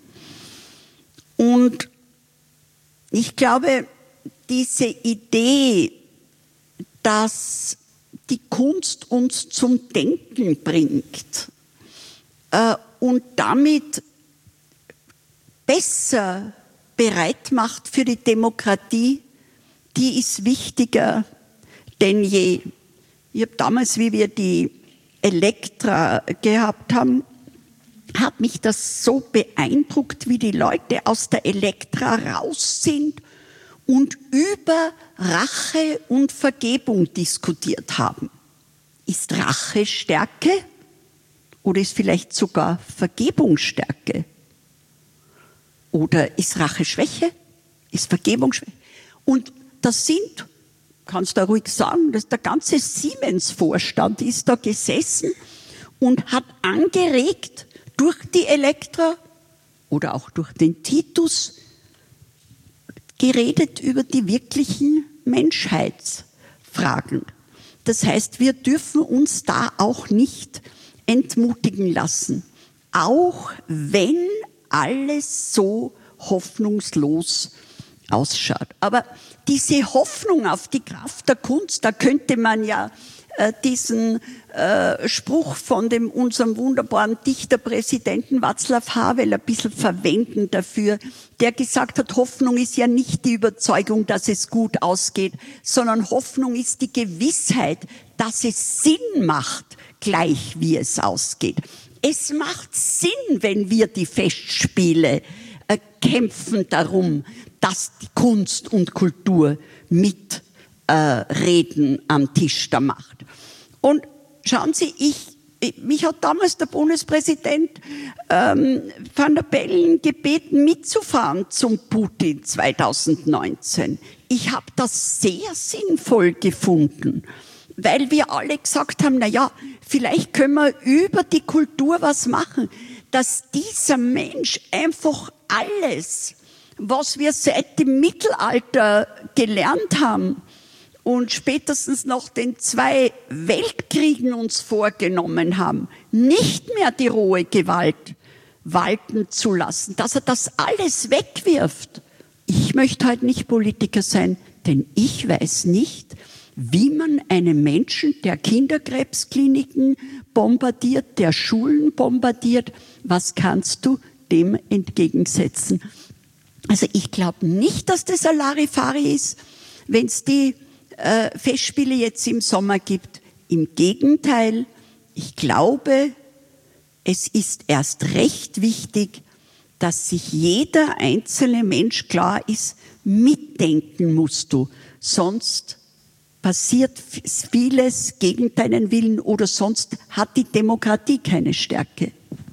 Und ich glaube, diese Idee, dass die Kunst uns zum Denken bringt äh, und damit besser bereit macht für die Demokratie, die ist wichtiger denn je. Ich habe damals, wie wir die Elektra gehabt haben, hat mich das so beeindruckt, wie die Leute aus der Elektra raus sind und über Rache und Vergebung diskutiert haben. Ist Rache Stärke oder ist vielleicht sogar Vergebung Stärke? Oder ist Rache Schwäche? Ist Vergebung Schwäche? Und das sind, kannst du ruhig sagen, dass der ganze Siemens-Vorstand ist da gesessen und hat angeregt durch die Elektra oder auch durch den Titus geredet über die wirklichen Menschheitsfragen. Das heißt, wir dürfen uns da auch nicht entmutigen lassen, auch wenn alles so hoffnungslos ausschaut. Aber diese Hoffnung auf die Kraft der Kunst, da könnte man ja äh, diesen äh, Spruch von dem unserem wunderbaren Dichterpräsidenten Václav Havel ein bisschen verwenden dafür, der gesagt hat, Hoffnung ist ja nicht die Überzeugung, dass es gut ausgeht, sondern Hoffnung ist die Gewissheit, dass es Sinn macht, gleich wie es ausgeht. Es macht Sinn, wenn wir die Festspiele äh, kämpfen darum, dass die Kunst und Kultur mitreden äh, am Tisch der Macht. Und schauen Sie, ich, mich hat damals der Bundespräsident ähm, Van der Bellen gebeten, mitzufahren zum Putin zweitausendneunzehn. Ich habe das sehr sinnvoll gefunden, weil wir alle gesagt haben, na ja, vielleicht können wir über die Kultur was machen, dass dieser Mensch einfach alles, was wir seit dem Mittelalter gelernt haben und spätestens nach den zwei Weltkriegen uns vorgenommen haben, nicht mehr die rohe Gewalt walten zu lassen, dass er das alles wegwirft. Ich möchte heute nicht Politiker sein, denn ich weiß nicht, wie man einen Menschen, der Kinderkrebskliniken bombardiert, der Schulen bombardiert, was kannst du dem entgegensetzen? Also ich glaube nicht, dass das ein Larifari ist, wenn es die äh, Festspiele jetzt im Sommer gibt. Im Gegenteil, ich glaube, es ist erst recht wichtig, dass sich jeder einzelne Mensch klar ist, mitdenken musst du, sonst passiert vieles gegen deinen Willen oder sonst hat die Demokratie keine Stärke.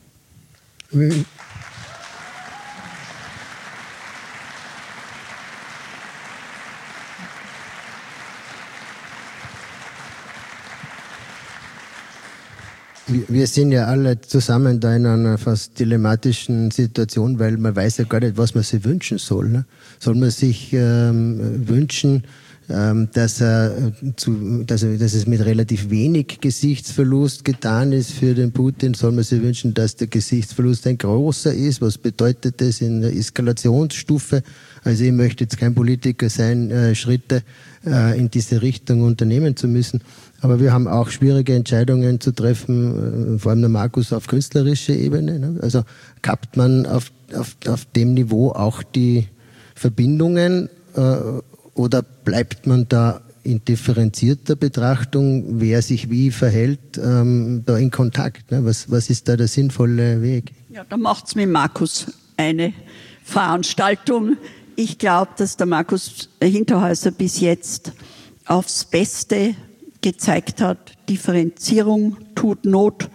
Wir sind ja alle zusammen da in einer fast dilemmatischen Situation, weil man weiß ja gar nicht, was man sich wünschen soll. Ne? Soll man sich ähm, wünschen, ähm, dass, er zu, dass, er, dass es mit relativ wenig Gesichtsverlust getan ist für den Putin? Soll man sich wünschen, dass der Gesichtsverlust ein großer ist? Was bedeutet das in der Eskalationsstufe? Also ich möchte jetzt kein Politiker sein, äh, Schritte äh, in diese Richtung unternehmen zu müssen. Aber wir haben auch schwierige Entscheidungen zu treffen, vor allem der Markus auf künstlerischer Ebene. Also kappt man auf, auf, auf dem Niveau auch die Verbindungen äh, oder bleibt man da in differenzierter Betrachtung, wer sich wie verhält, ähm, da in Kontakt? Ne? Was, was ist da der sinnvolle Weg? Ja, da macht's mit Markus eine Veranstaltung. Ich glaube, dass der Markus Hinterhäuser bis jetzt aufs Beste gezeigt hat, Differenzierung tut Not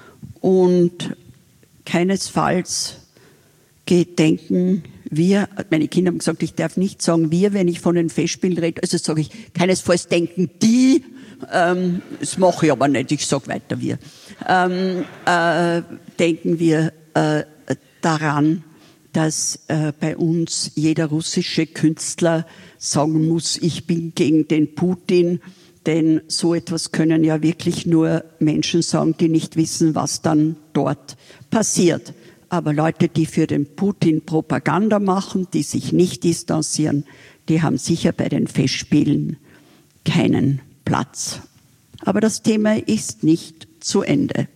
und keinesfalls gedenken wir, meine Kinder haben gesagt, ich darf nicht sagen wir, wenn ich von den Festspielen rede, also sage ich, keinesfalls denken die, ähm, das mache ich aber nicht, ich sage weiter wir, ähm, äh, denken wir äh, daran, dass äh, bei uns jeder russische Künstler sagen muss, ich bin gegen den Putin. Denn so etwas können ja wirklich nur Menschen sagen, die nicht wissen, was dann dort passiert. Aber Leute, die für den Putin Propaganda machen, die sich nicht distanzieren, die haben sicher bei den Festspielen keinen Platz. Aber das Thema ist nicht zu Ende.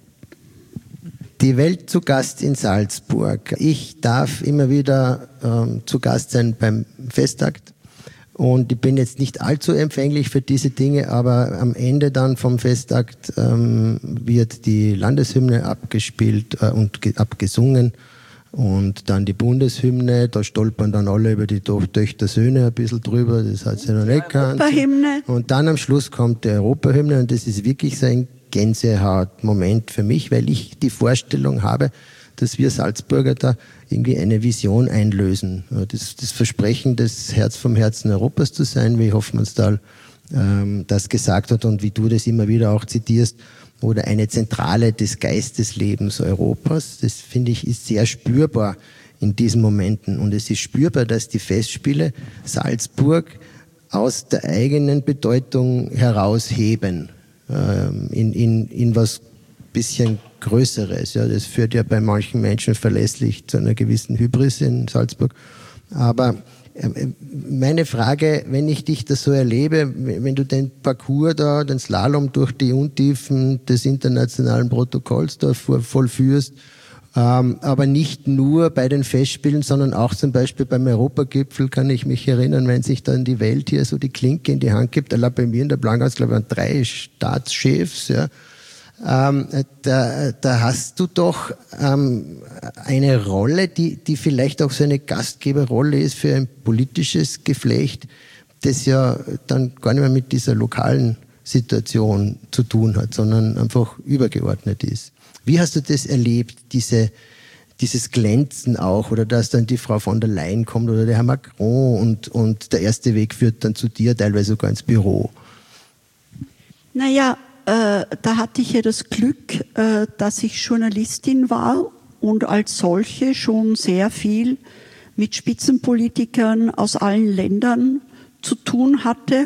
Die Welt zu Gast in Salzburg. Ich darf immer wieder ähm, zu Gast sein beim Festakt. Und ich bin jetzt nicht allzu empfänglich für diese Dinge, aber am Ende dann vom Festakt ähm, wird die Landeshymne abgespielt äh, und ge- abgesungen und dann die Bundeshymne. Da stolpern dann alle über die Töchter Söhne ein bisschen drüber, das hat sie noch nicht gekannt. Und dann am Schluss kommt die Europahymne und das ist wirklich so ein Gänsehautmoment für mich, weil ich die Vorstellung habe, dass wir Salzburger da irgendwie eine Vision einlösen. Das, das Versprechen, das Herz vom Herzen Europas zu sein, wie Hoffmannsthal ähm, das gesagt hat und wie du das immer wieder auch zitierst, oder eine Zentrale des Geisteslebens Europas. Das, finde ich, ist sehr spürbar in diesen Momenten. Und es ist spürbar, dass die Festspiele Salzburg aus der eigenen Bedeutung herausheben, ähm, in, in, in was bisschen Größeres. Ja, das führt ja bei manchen Menschen verlässlich zu einer gewissen Hybris in Salzburg. Aber äh, meine Frage, wenn ich dich da so erlebe, wenn du den Parcours da, den Slalom durch die Untiefen des internationalen Protokolls da vollführst, ähm, aber nicht nur bei den Festspielen, sondern auch zum Beispiel beim Europagipfel, kann ich mich erinnern, wenn sich dann die Welt hier so die Klinke in die Hand gibt. Da bei mir in der Blankhaus, glaube ich, waren drei Staatschefs, ja. Ähm, da, da hast du doch ähm, eine Rolle, die, die vielleicht auch so eine Gastgeberrolle ist für ein politisches Geflecht, das ja dann gar nicht mehr mit dieser lokalen Situation zu tun hat, sondern einfach übergeordnet ist. Wie hast du das erlebt, diese, dieses Glänzen auch, oder dass dann die Frau von der Leyen kommt oder der Herr Macron und, und der erste Weg führt dann zu dir, teilweise sogar ins Büro? Naja, Äh, da hatte ich ja das Glück, äh, dass ich Journalistin war und als solche schon sehr viel mit Spitzenpolitikern aus allen Ländern zu tun hatte.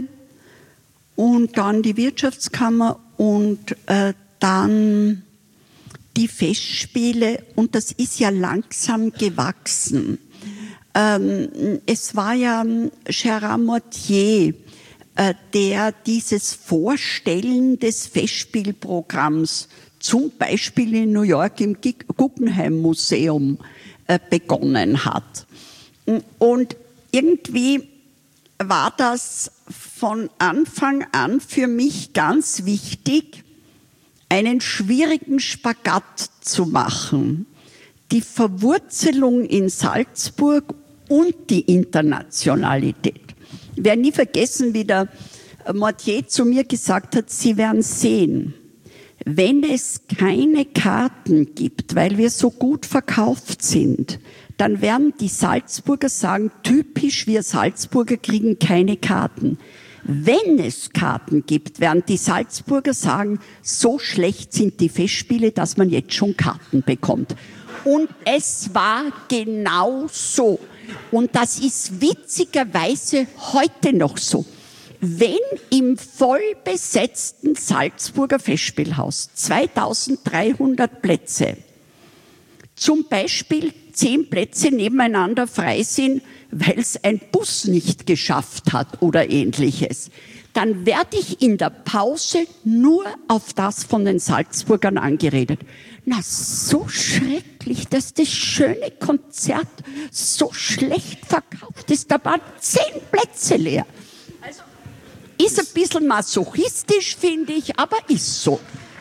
Und dann die Wirtschaftskammer und äh, dann die Festspiele. Und das ist ja langsam gewachsen. Ähm, es war ja Gérard Mortier, der dieses Vorstellen des Festspielprogramms zum Beispiel in New York im Guggenheim Museum begonnen hat. Und irgendwie war das von Anfang an für mich ganz wichtig, einen schwierigen Spagat zu machen. die Verwurzelung in Salzburg und die Internationalität. Ich werde nie vergessen, wie der Mortier zu mir gesagt hat, Sie werden sehen, wenn es keine Karten gibt, weil wir so gut verkauft sind, dann werden die Salzburger sagen, typisch, wir Salzburger kriegen keine Karten. Wenn es Karten gibt, werden die Salzburger sagen, so schlecht sind die Festspiele, dass man jetzt schon Karten bekommt. Und es war genau so. Und das ist witzigerweise heute noch so. Wenn im vollbesetzten Salzburger Festspielhaus zweitausenddreihundert Plätze, zum Beispiel zehn Plätze nebeneinander frei sind, weil es ein Bus nicht geschafft hat oder Ähnliches, dann werde ich in der Pause nur auf das von den Salzburgern angeredet. Na, so schrecklich, dass das schöne Konzert so schlecht verkauft ist. Da waren zehn Plätze leer. Also, ist ein bisschen masochistisch, finde ich, aber ist so.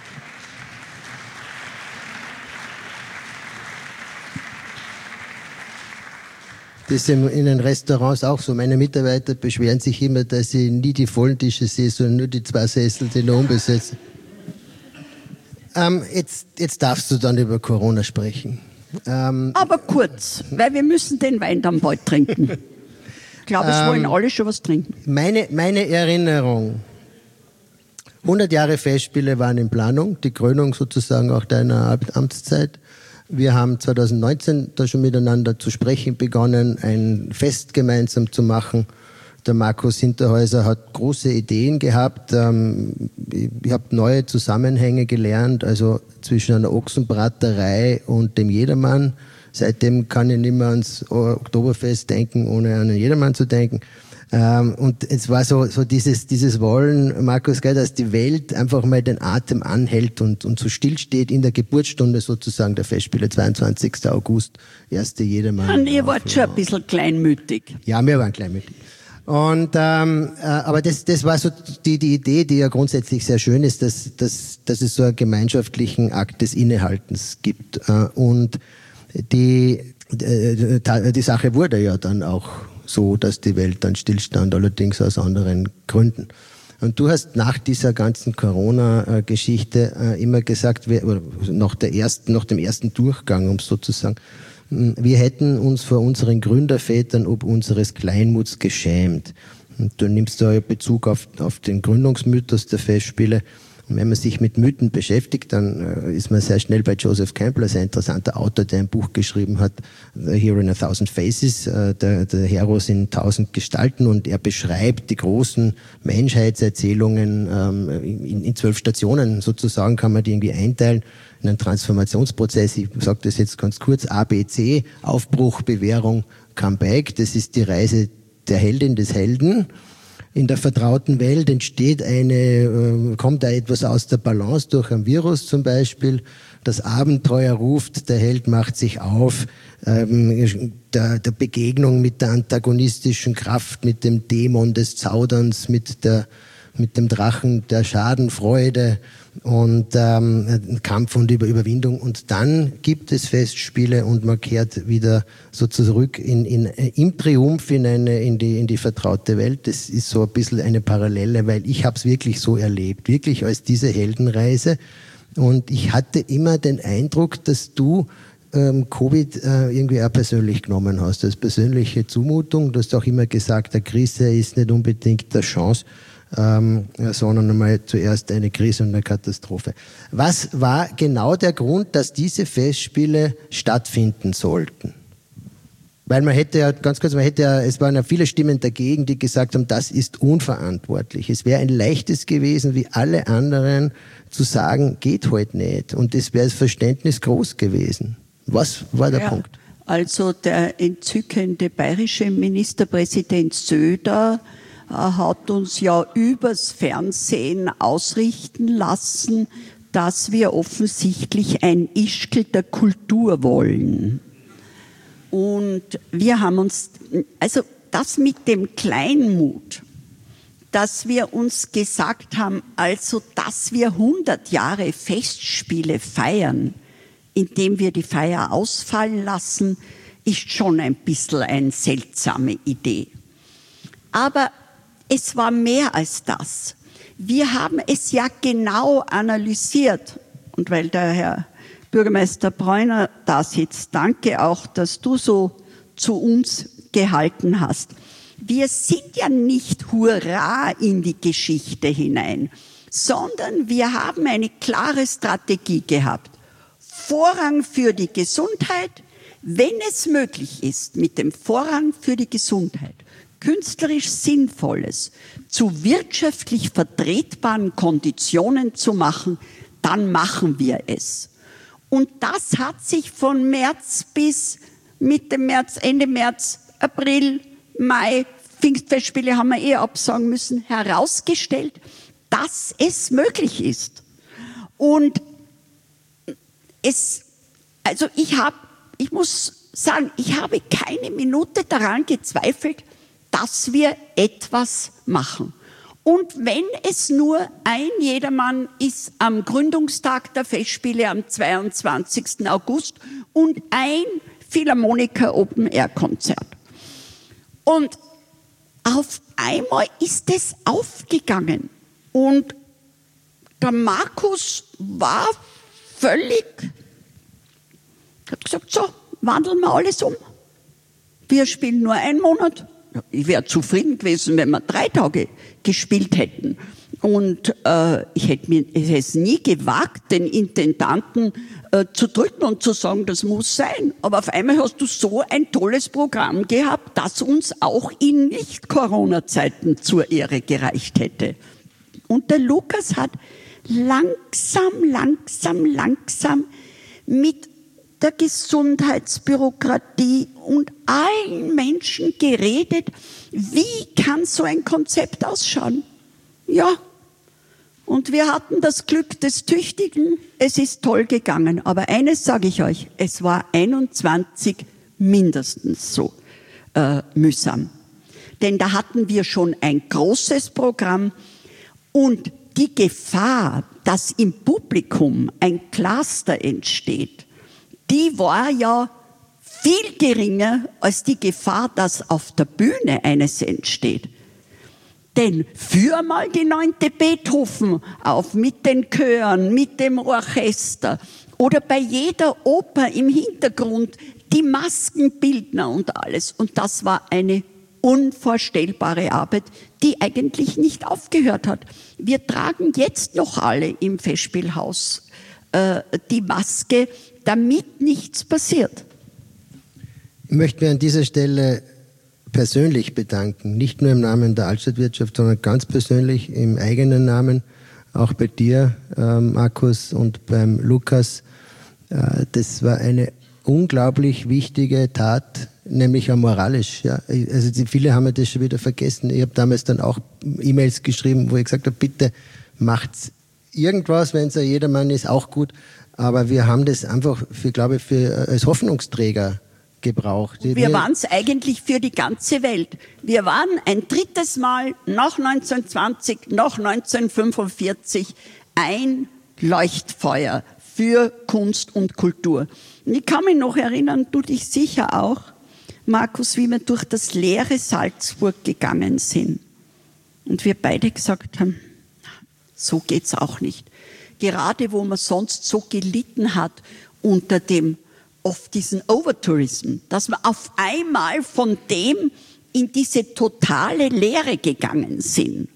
Das ist in den Restaurants auch so. Meine Mitarbeiter beschweren sich immer, dass sie nie die vollen Tische sehen, sondern nur die zwei Sessel, die noch unbesetzt sind. Ähm, jetzt, jetzt darfst du dann über Corona sprechen. Ähm, Aber kurz, weil wir müssen den Wein dann bald trinken. Ich glaube, es ähm, wollen alle schon was trinken. Meine, meine Erinnerung, hundert Jahre Festspiele waren in Planung, die Krönung sozusagen auch deiner Amtszeit. Wir haben zweitausendneunzehn da schon miteinander zu sprechen begonnen, ein Fest gemeinsam zu machen. Der Markus Hinterhäuser hat große Ideen gehabt. Ich habe neue Zusammenhänge gelernt, also zwischen einer Ochsenbraterei und dem Jedermann. Seitdem kann ich nicht mehr ans Oktoberfest denken, ohne an den Jedermann zu denken. Und es war so, so dieses, dieses Wollen, Markus, gell, dass die Welt einfach mal den Atem anhält und, und so stillsteht in der Geburtsstunde sozusagen der Festspiele, zweiundzwanzigsten August, erste Jedermann. Und ihr wart schon ein bisschen kleinmütig. Ja, wir waren kleinmütig. Und ähm, äh, aber das, das war so die, die Idee, die ja grundsätzlich sehr schön ist, dass, dass, dass es so einen gemeinschaftlichen Akt des Innehaltens gibt. Äh, und die, äh, die Sache wurde ja dann auch so, dass die Welt dann stillstand, allerdings aus anderen Gründen. Und du hast nach dieser ganzen Corona-Geschichte äh, immer gesagt, wir, oder nach, der ersten, nach dem ersten Durchgang, um es so zu sagen, wir hätten uns vor unseren Gründervätern ob unseres Kleinmuts geschämt. Und du nimmst da Bezug auf, auf den Gründungsmythos der Festspiele. Und wenn man sich mit Mythen beschäftigt, dann äh, ist man sehr schnell bei Joseph Campbell, ein sehr interessanter Autor, der ein Buch geschrieben hat, The Hero in a Thousand Faces, äh, der, der Heros in tausend Gestalten, und er beschreibt die großen Menschheitserzählungen ähm, in, in zwölf Stationen, sozusagen kann man die irgendwie einteilen, in einen Transformationsprozess. Ich sage das jetzt ganz kurz, A, B, C, Aufbruch, Bewährung, Comeback, das ist die Reise der Heldin, des Helden. In der vertrauten Welt entsteht eine, äh, kommt da etwas aus der Balance durch ein Virus zum Beispiel. Das Abenteuer ruft, der Held macht sich auf, ähm, der, der Begegnung mit der antagonistischen Kraft, mit dem Dämon des Zauderns, mit der, mit dem Drachen der Schadenfreude und ähm, Kampf und Über Überwindung. Und dann gibt es Festspiele und man kehrt wieder so zurück in, in, im Triumph in, eine, in, die, in die vertraute Welt. Das ist so ein bisschen eine Parallele, weil ich habe es wirklich so erlebt, wirklich als diese Heldenreise. Und ich hatte immer den Eindruck, dass du ähm, Covid äh, irgendwie auch persönlich genommen hast, als persönliche Zumutung. Du hast auch immer gesagt, eine Krise ist nicht unbedingt eine Chance, Ähm, sondern einmal zuerst eine Krise und eine Katastrophe. Was war genau der Grund, dass diese Festspiele stattfinden sollten? Weil man hätte ja, ganz kurz, man hätte ja, es waren ja viele Stimmen dagegen, die gesagt haben, das ist unverantwortlich. Es wäre ein leichtes gewesen, wie alle anderen, zu sagen, geht halt nicht. Und es wäre das Verständnis groß gewesen. Was war der ja, Punkt? Also der entzückende bayerische Ministerpräsident Söder hat uns ja übers Fernsehen ausrichten lassen, dass wir offensichtlich ein Ischgl der Kultur wollen. Und wir haben uns, also das mit dem Kleinmut, dass wir uns gesagt haben, also dass wir hundert Jahre Festspiele feiern, indem wir die Feier ausfallen lassen, ist schon ein bisschen eine seltsame Idee. Aber es war mehr als das. Wir haben es ja genau analysiert. Und weil der Herr Bürgermeister Bräuner da sitzt, danke auch, dass du so zu uns gehalten hast. Wir sind ja nicht hurra in die Geschichte hinein, sondern wir haben eine klare Strategie gehabt. Vorrang für die Gesundheit, wenn es möglich ist, mit dem Vorrang für die Gesundheit künstlerisch Sinnvolles zu wirtschaftlich vertretbaren Konditionen zu machen, dann machen wir es. Und das hat sich von März bis Mitte März, Ende März, April, Mai, Pfingstfestspiele haben wir eh absagen müssen, herausgestellt, dass es möglich ist. Und es, also ich habe, ich muss sagen, ich habe keine Minute daran gezweifelt, dass wir etwas machen. Und wenn es nur ein Jedermann ist am Gründungstag der Festspiele am zweiundzwanzigsten August und ein Philharmoniker Open-Air-Konzert. Und auf einmal ist es aufgegangen. Und der Markus war völlig, hat gesagt, so, wandeln wir alles um. Wir spielen nur einen Monat. Ich wäre zufrieden gewesen, wenn wir drei Tage gespielt hätten. Und äh, ich hätte mir es nie gewagt, den Intendanten äh, zu drücken und zu sagen, das muss sein. Aber auf einmal hast du so ein tolles Programm gehabt, das uns auch in Nicht-Corona-Zeiten zur Ehre gereicht hätte. Und der Lukas hat langsam, langsam, langsam mit der Gesundheitsbürokratie und allen Menschen geredet, wie kann so ein Konzept ausschauen? Ja, und wir hatten das Glück des Tüchtigen, es ist toll gegangen. Aber eines sage ich euch, es war einundzwanzig mindestens so äh, mühsam. Denn da hatten wir schon ein großes Programm und die Gefahr, dass im Publikum ein Cluster entsteht, die war ja viel geringer als die Gefahr, dass auf der Bühne eines entsteht. Denn führ mal die neunte Beethoven auf mit den Chören, mit dem Orchester oder bei jeder Oper im Hintergrund die Maskenbildner und alles. Und das war eine unvorstellbare Arbeit, die eigentlich nicht aufgehört hat. Wir tragen jetzt noch alle im Festspielhaus äh, die Maske, damit nichts passiert. Ich möchte mich an dieser Stelle persönlich bedanken, nicht nur im Namen der Altstadtwirtschaft, sondern ganz persönlich im eigenen Namen, auch bei dir, äh, Markus, und beim Lukas. Äh, das war eine unglaublich wichtige Tat, nämlich auch moralisch. Ja. Also die, viele haben ja das schon wieder vergessen. Ich habe damals dann auch E-Mails geschrieben, wo ich gesagt habe, bitte macht irgendwas, wenn es ja jedermann ist, auch gut. Aber wir haben das einfach, für, glaube ich, für, als Hoffnungsträger gebraucht. Wir, wir waren es eigentlich für die ganze Welt. Wir waren ein drittes Mal nach neunzehnhundertzwanzig, nach neunzehnhundertfünfundvierzig ein Leuchtfeuer für Kunst und Kultur. Und ich kann mich noch erinnern, du dich sicher auch, Markus, wie wir durch das leere Salzburg gegangen sind. Und wir beide gesagt haben, so geht's auch nicht. Gerade wo man sonst so gelitten hat unter dem, oft diesen Overtourism, dass wir auf einmal von dem in diese totale Leere gegangen sind.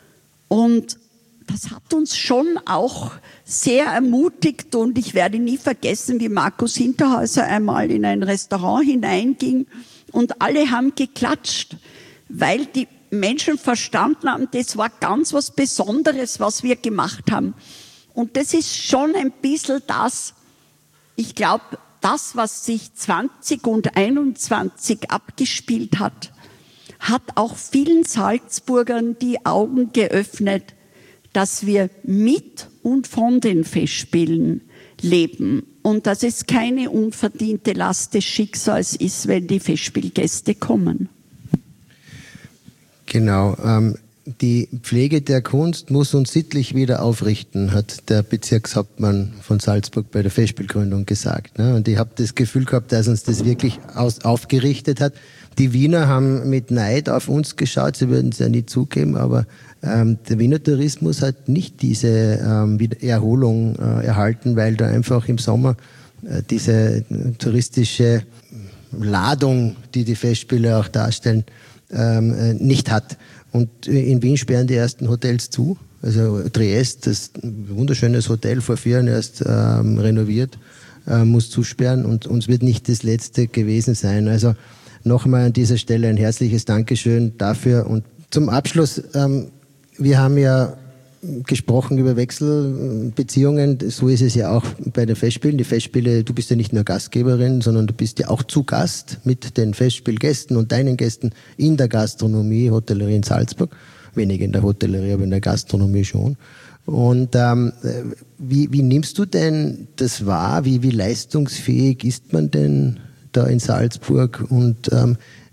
Und das hat uns schon auch sehr ermutigt und ich werde nie vergessen, wie Markus Hinterhäuser einmal in ein Restaurant hineinging und alle haben geklatscht, weil die Menschen verstanden haben, das war ganz was Besonderes, was wir gemacht haben. Und das ist schon ein bisschen das, ich glaube, das, was sich zwanzig und einundzwanzig abgespielt hat, hat auch vielen Salzburgern die Augen geöffnet, dass wir mit und von den Festspielen leben und dass es keine unverdiente Last des Schicksals ist, wenn die Festspielgäste kommen. Genau. Ähm, die Pflege der Kunst muss uns sittlich wieder aufrichten, hat der Bezirkshauptmann von Salzburg bei der Festspielgründung gesagt. Und ich habe das Gefühl gehabt, dass uns das wirklich aus, aufgerichtet hat. Die Wiener haben mit Neid auf uns geschaut, sie würden es ja nie zugeben, aber ähm, der Wiener Tourismus hat nicht diese ähm, Erholung äh, erhalten, weil da einfach im Sommer äh, diese touristische Ladung, die die Festspiele auch darstellen, ähm, äh, nicht hat. Und in Wien sperren die ersten Hotels zu. Also Triest, das wunderschönes Hotel, vor vier Jahren erst ähm, renoviert, äh, muss zusperren und uns wird nicht das letzte gewesen sein. Also nochmal an dieser Stelle ein herzliches Dankeschön dafür. Und zum Abschluss, ähm, wir haben ja gesprochen über Wechselbeziehungen, so ist es ja auch bei den Festspielen. Die Festspiele, du bist ja nicht nur Gastgeberin, sondern du bist ja auch zu Gast mit den Festspielgästen und deinen Gästen in der Gastronomie, Hotellerie in Salzburg. Weniger in der Hotellerie, aber in der Gastronomie schon. Und ähm, wie, wie nimmst du denn das wahr? Wie, wie leistungsfähig ist man denn da in Salzburg? Und ähm,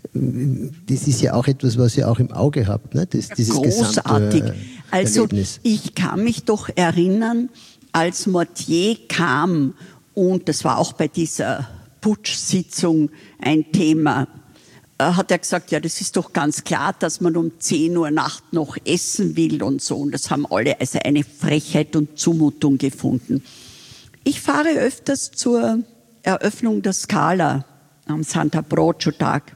das ist ja auch etwas, was ihr auch im Auge habt, ne? Das, dieses großartig. gesamte Also Erlebnis. Ich kann mich doch erinnern, als Mortier kam, und das war auch bei dieser Putschsitzung ein Thema, hat er gesagt, ja, das ist doch ganz klar, dass man um zehn Uhr Nacht noch essen will und so. Und das haben alle also eine Frechheit und Zumutung gefunden. Ich fahre öfters zur Eröffnung der Scala am Santa Brocio-Tag.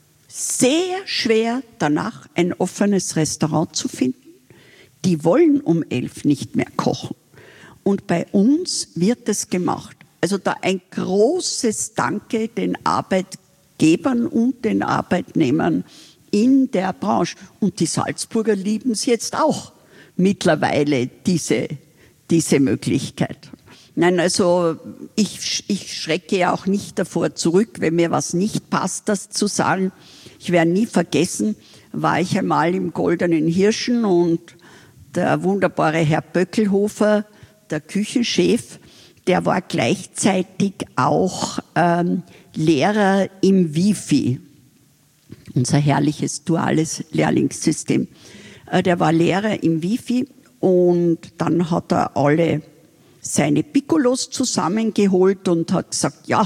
Sehr schwer danach ein offenes Restaurant zu finden. Die wollen um elf nicht mehr kochen. Und bei uns wird es gemacht. Also da ein großes Danke den Arbeitgebern und den Arbeitnehmern in der Branche. Und die Salzburger lieben es jetzt auch mittlerweile, diese, diese Möglichkeit. Nein, also ich, ich schrecke ja auch nicht davor zurück, wenn mir was nicht passt, das zu sagen. Ich werde nie vergessen, war ich einmal im Goldenen Hirschen und der wunderbare Herr Böckelhofer, der Küchenchef, der war gleichzeitig auch ähm, Lehrer im Wifi, unser herrliches duales Lehrlingssystem. Äh, der war Lehrer im Wifi und dann hat er alle seine Piccolos zusammengeholt und hat gesagt, ja,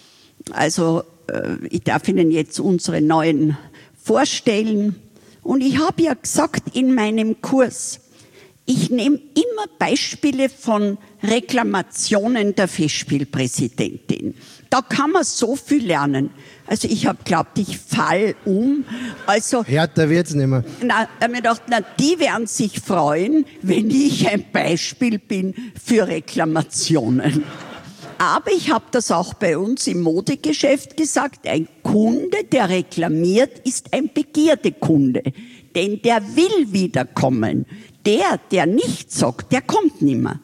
also äh, ich darf Ihnen jetzt unsere neuen vorstellen. Und ich habe ja gesagt in meinem Kurs, ich nehme immer Beispiele von Reklamationen der Festspielpräsidentin. Da kann man so viel lernen. Also ich habe geglaubt, ich fall um. Also härter wird's nicht mehr. Na, ich habe mir gedacht, na, die werden sich freuen, wenn ich ein Beispiel bin für Reklamationen. Aber ich habe das auch bei uns im Modegeschäft gesagt, ein Kunde, der reklamiert, ist ein Begierdekunde. Denn der will wiederkommen. Der, der nichts sagt, der kommt nicht mehr.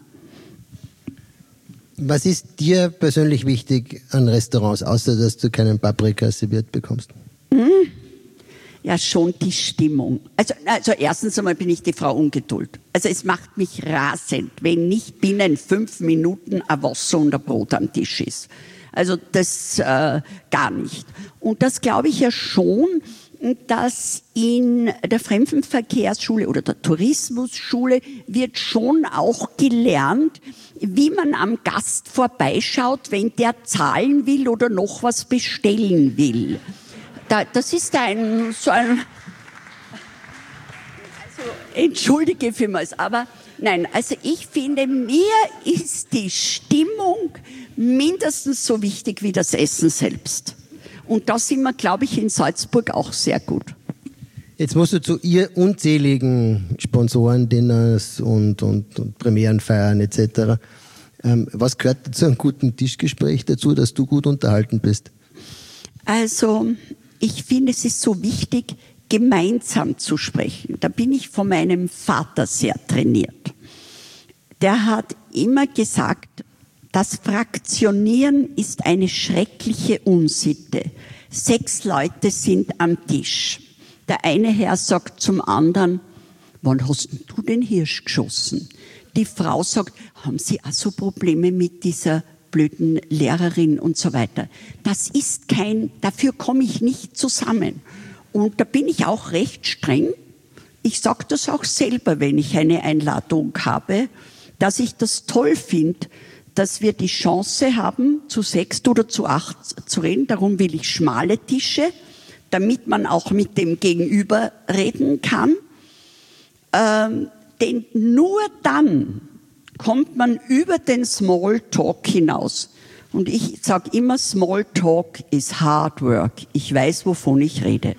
Was ist dir persönlich wichtig an Restaurants, außer dass du keinen Paprika serviert bekommst? Hm? Ja, schon die Stimmung. Also, also erstens einmal bin ich die Frau Ungeduld. Also es macht mich rasend, wenn nicht binnen fünf Minuten ein Wasser und ein Brot am Tisch ist. Also das äh, gar nicht. Und das glaube ich ja schon, dass in der Fremdenverkehrsschule oder der Tourismusschule wird schon auch gelernt, wie man am Gast vorbeischaut, wenn der zahlen will oder noch was bestellen will. Da, das ist ein, so ein, also entschuldige vielmals, aber nein, also ich finde, mir ist die Stimmung mindestens so wichtig wie das Essen selbst. Und da sind wir, glaube ich, in Salzburg auch sehr gut. Jetzt musst du zu ihr unzähligen Sponsoren-Dinners und, und, und Premierenfeiern et cetera. Ähm, was gehört zu einem guten Tischgespräch dazu, dass du gut unterhalten bist? Also, ich finde, es ist so wichtig, gemeinsam zu sprechen. Da bin ich von meinem Vater sehr trainiert. Der hat immer gesagt, das Fraktionieren ist eine schreckliche Unsitte. Sechs Leute sind am Tisch. Der eine Herr sagt zum anderen, wann hast du den Hirsch geschossen? Die Frau sagt, haben Sie auch so Probleme mit dieser blöden Lehrerin und so weiter? Das ist kein, dafür komme ich nicht zusammen. Und da bin ich auch recht streng. ich sage das auch selber, wenn ich eine Einladung habe, dass ich das toll finde, dass wir die Chance haben, zu sechst oder zu acht zu reden. Darum will ich schmale Tische, damit man auch mit dem Gegenüber reden kann. Ähm, denn nur dann kommt man über den Smalltalk hinaus. Und ich sage immer, Smalltalk ist Hard Work. Ich weiß, wovon ich rede.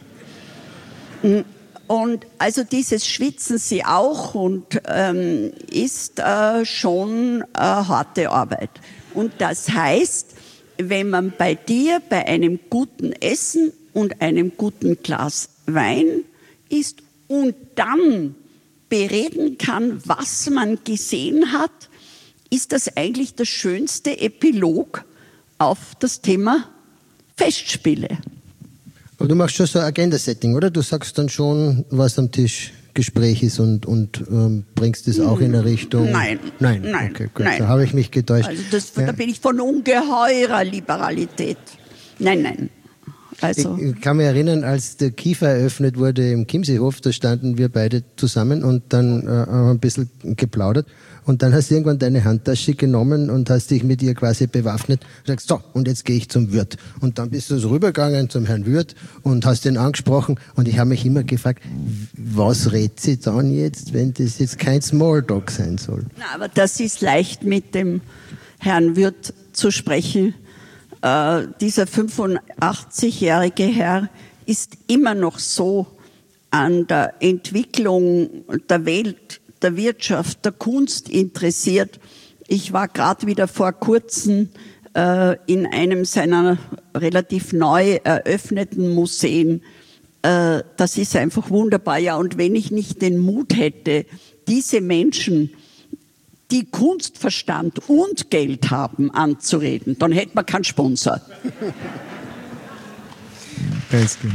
Und also dieses Schwitzen Sie auch und ähm, ist äh, schon äh, harte Arbeit. Und das heißt, wenn man bei dir bei einem guten Essen und einem guten Glas Wein ist und dann bereden kann, was man gesehen hat, ist das eigentlich der schönste Epilog auf das Thema Festspiele. Aber du machst schon so ein Agenda-Setting, oder? Du sagst dann schon, was am Tisch Gespräch ist und, und ähm, bringst das auch in eine Richtung... Nein, nein, nein, okay, gut. nein. Da habe ich mich getäuscht. Also das, ja. Da bin ich von ungeheurer Liberalität. Nein, nein. Also. Ich, ich kann mich erinnern, als der Kiefer eröffnet wurde im Chiemseehof, da standen wir beide zusammen und dann äh, haben ein bisschen geplaudert. Und dann hast du irgendwann deine Handtasche genommen und hast dich mit ihr quasi bewaffnet und sagst, so, und jetzt gehe ich zum Wirt. Und dann bist du so rübergegangen zum Herrn Wirt und hast ihn angesprochen. Und ich habe mich immer gefragt, was redet sie dann jetzt, wenn das jetzt kein Smalltalk sein soll? Na, aber das ist leicht mit dem Herrn Wirt zu sprechen. Äh, dieser fünfundachtzigjährige Herr ist immer noch so an der Entwicklung der Welt, der Wirtschaft, der Kunst interessiert. Ich war gerade wieder vor kurzem äh, in einem seiner relativ neu eröffneten Museen. Äh, das ist einfach wunderbar. Ja, und wenn ich nicht den Mut hätte, diese Menschen, die Kunstverstand und Geld haben, anzureden, dann hätte man keinen Sponsor. Ganz genau.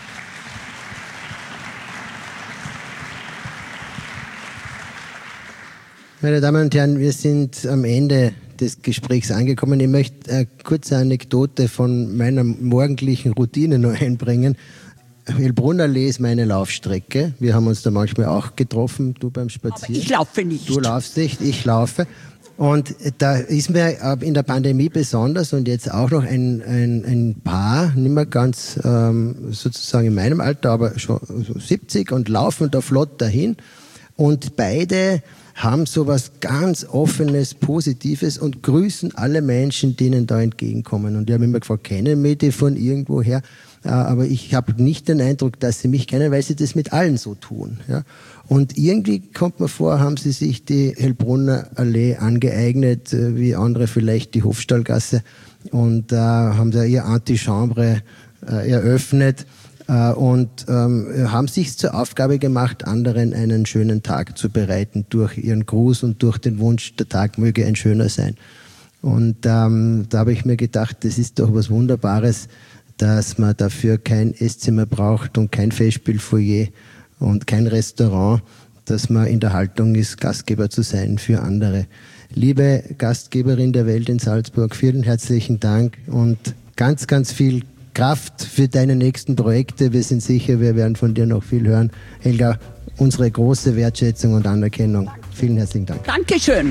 Meine Damen und Herren, wir sind am Ende des Gesprächs angekommen. Ich möchte eine kurze Anekdote von meiner morgendlichen Routine noch einbringen. Hellbrunn-Allee ist meine Laufstrecke. Wir haben uns da manchmal auch getroffen, du beim Spazieren. Aber ich laufe nicht. Du laufst nicht, ich laufe. Und da ist mir in der Pandemie besonders und jetzt auch noch ein, ein, ein Paar, nicht mehr ganz ähm, sozusagen in meinem Alter, aber schon so siebzig und laufen da flott dahin. Und beide haben so was ganz Offenes, Positives und grüßen alle Menschen, denen da entgegenkommen. Und ich habe immer gefragt, kennen mich die von irgendwoher? Aber ich habe nicht den Eindruck, dass sie mich kennen, weil sie das mit allen so tun. Ja. Und irgendwie kommt mir vor, haben sie sich die Hellbrunner Allee angeeignet, wie andere vielleicht die Hofstallgasse, und äh, haben da ihr Antichambre äh, eröffnet äh, und ähm, haben sich zur Aufgabe gemacht, anderen einen schönen Tag zu bereiten durch ihren Gruß und durch den Wunsch, der Tag möge ein schöner sein. Und ähm, da habe ich mir gedacht, das ist doch was Wunderbares, dass man dafür kein Esszimmer braucht und kein Festspielfoyer und kein Restaurant, dass man in der Haltung ist, Gastgeber zu sein für andere. Liebe Gastgeberin der Welt in Salzburg, vielen herzlichen Dank und ganz, ganz viel Kraft für deine nächsten Projekte. Wir sind sicher, wir werden von dir noch viel hören. Helga, unsere große Wertschätzung und Anerkennung. Vielen herzlichen Dank. Dankeschön.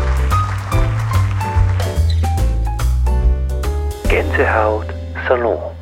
Gänsehaut Salon.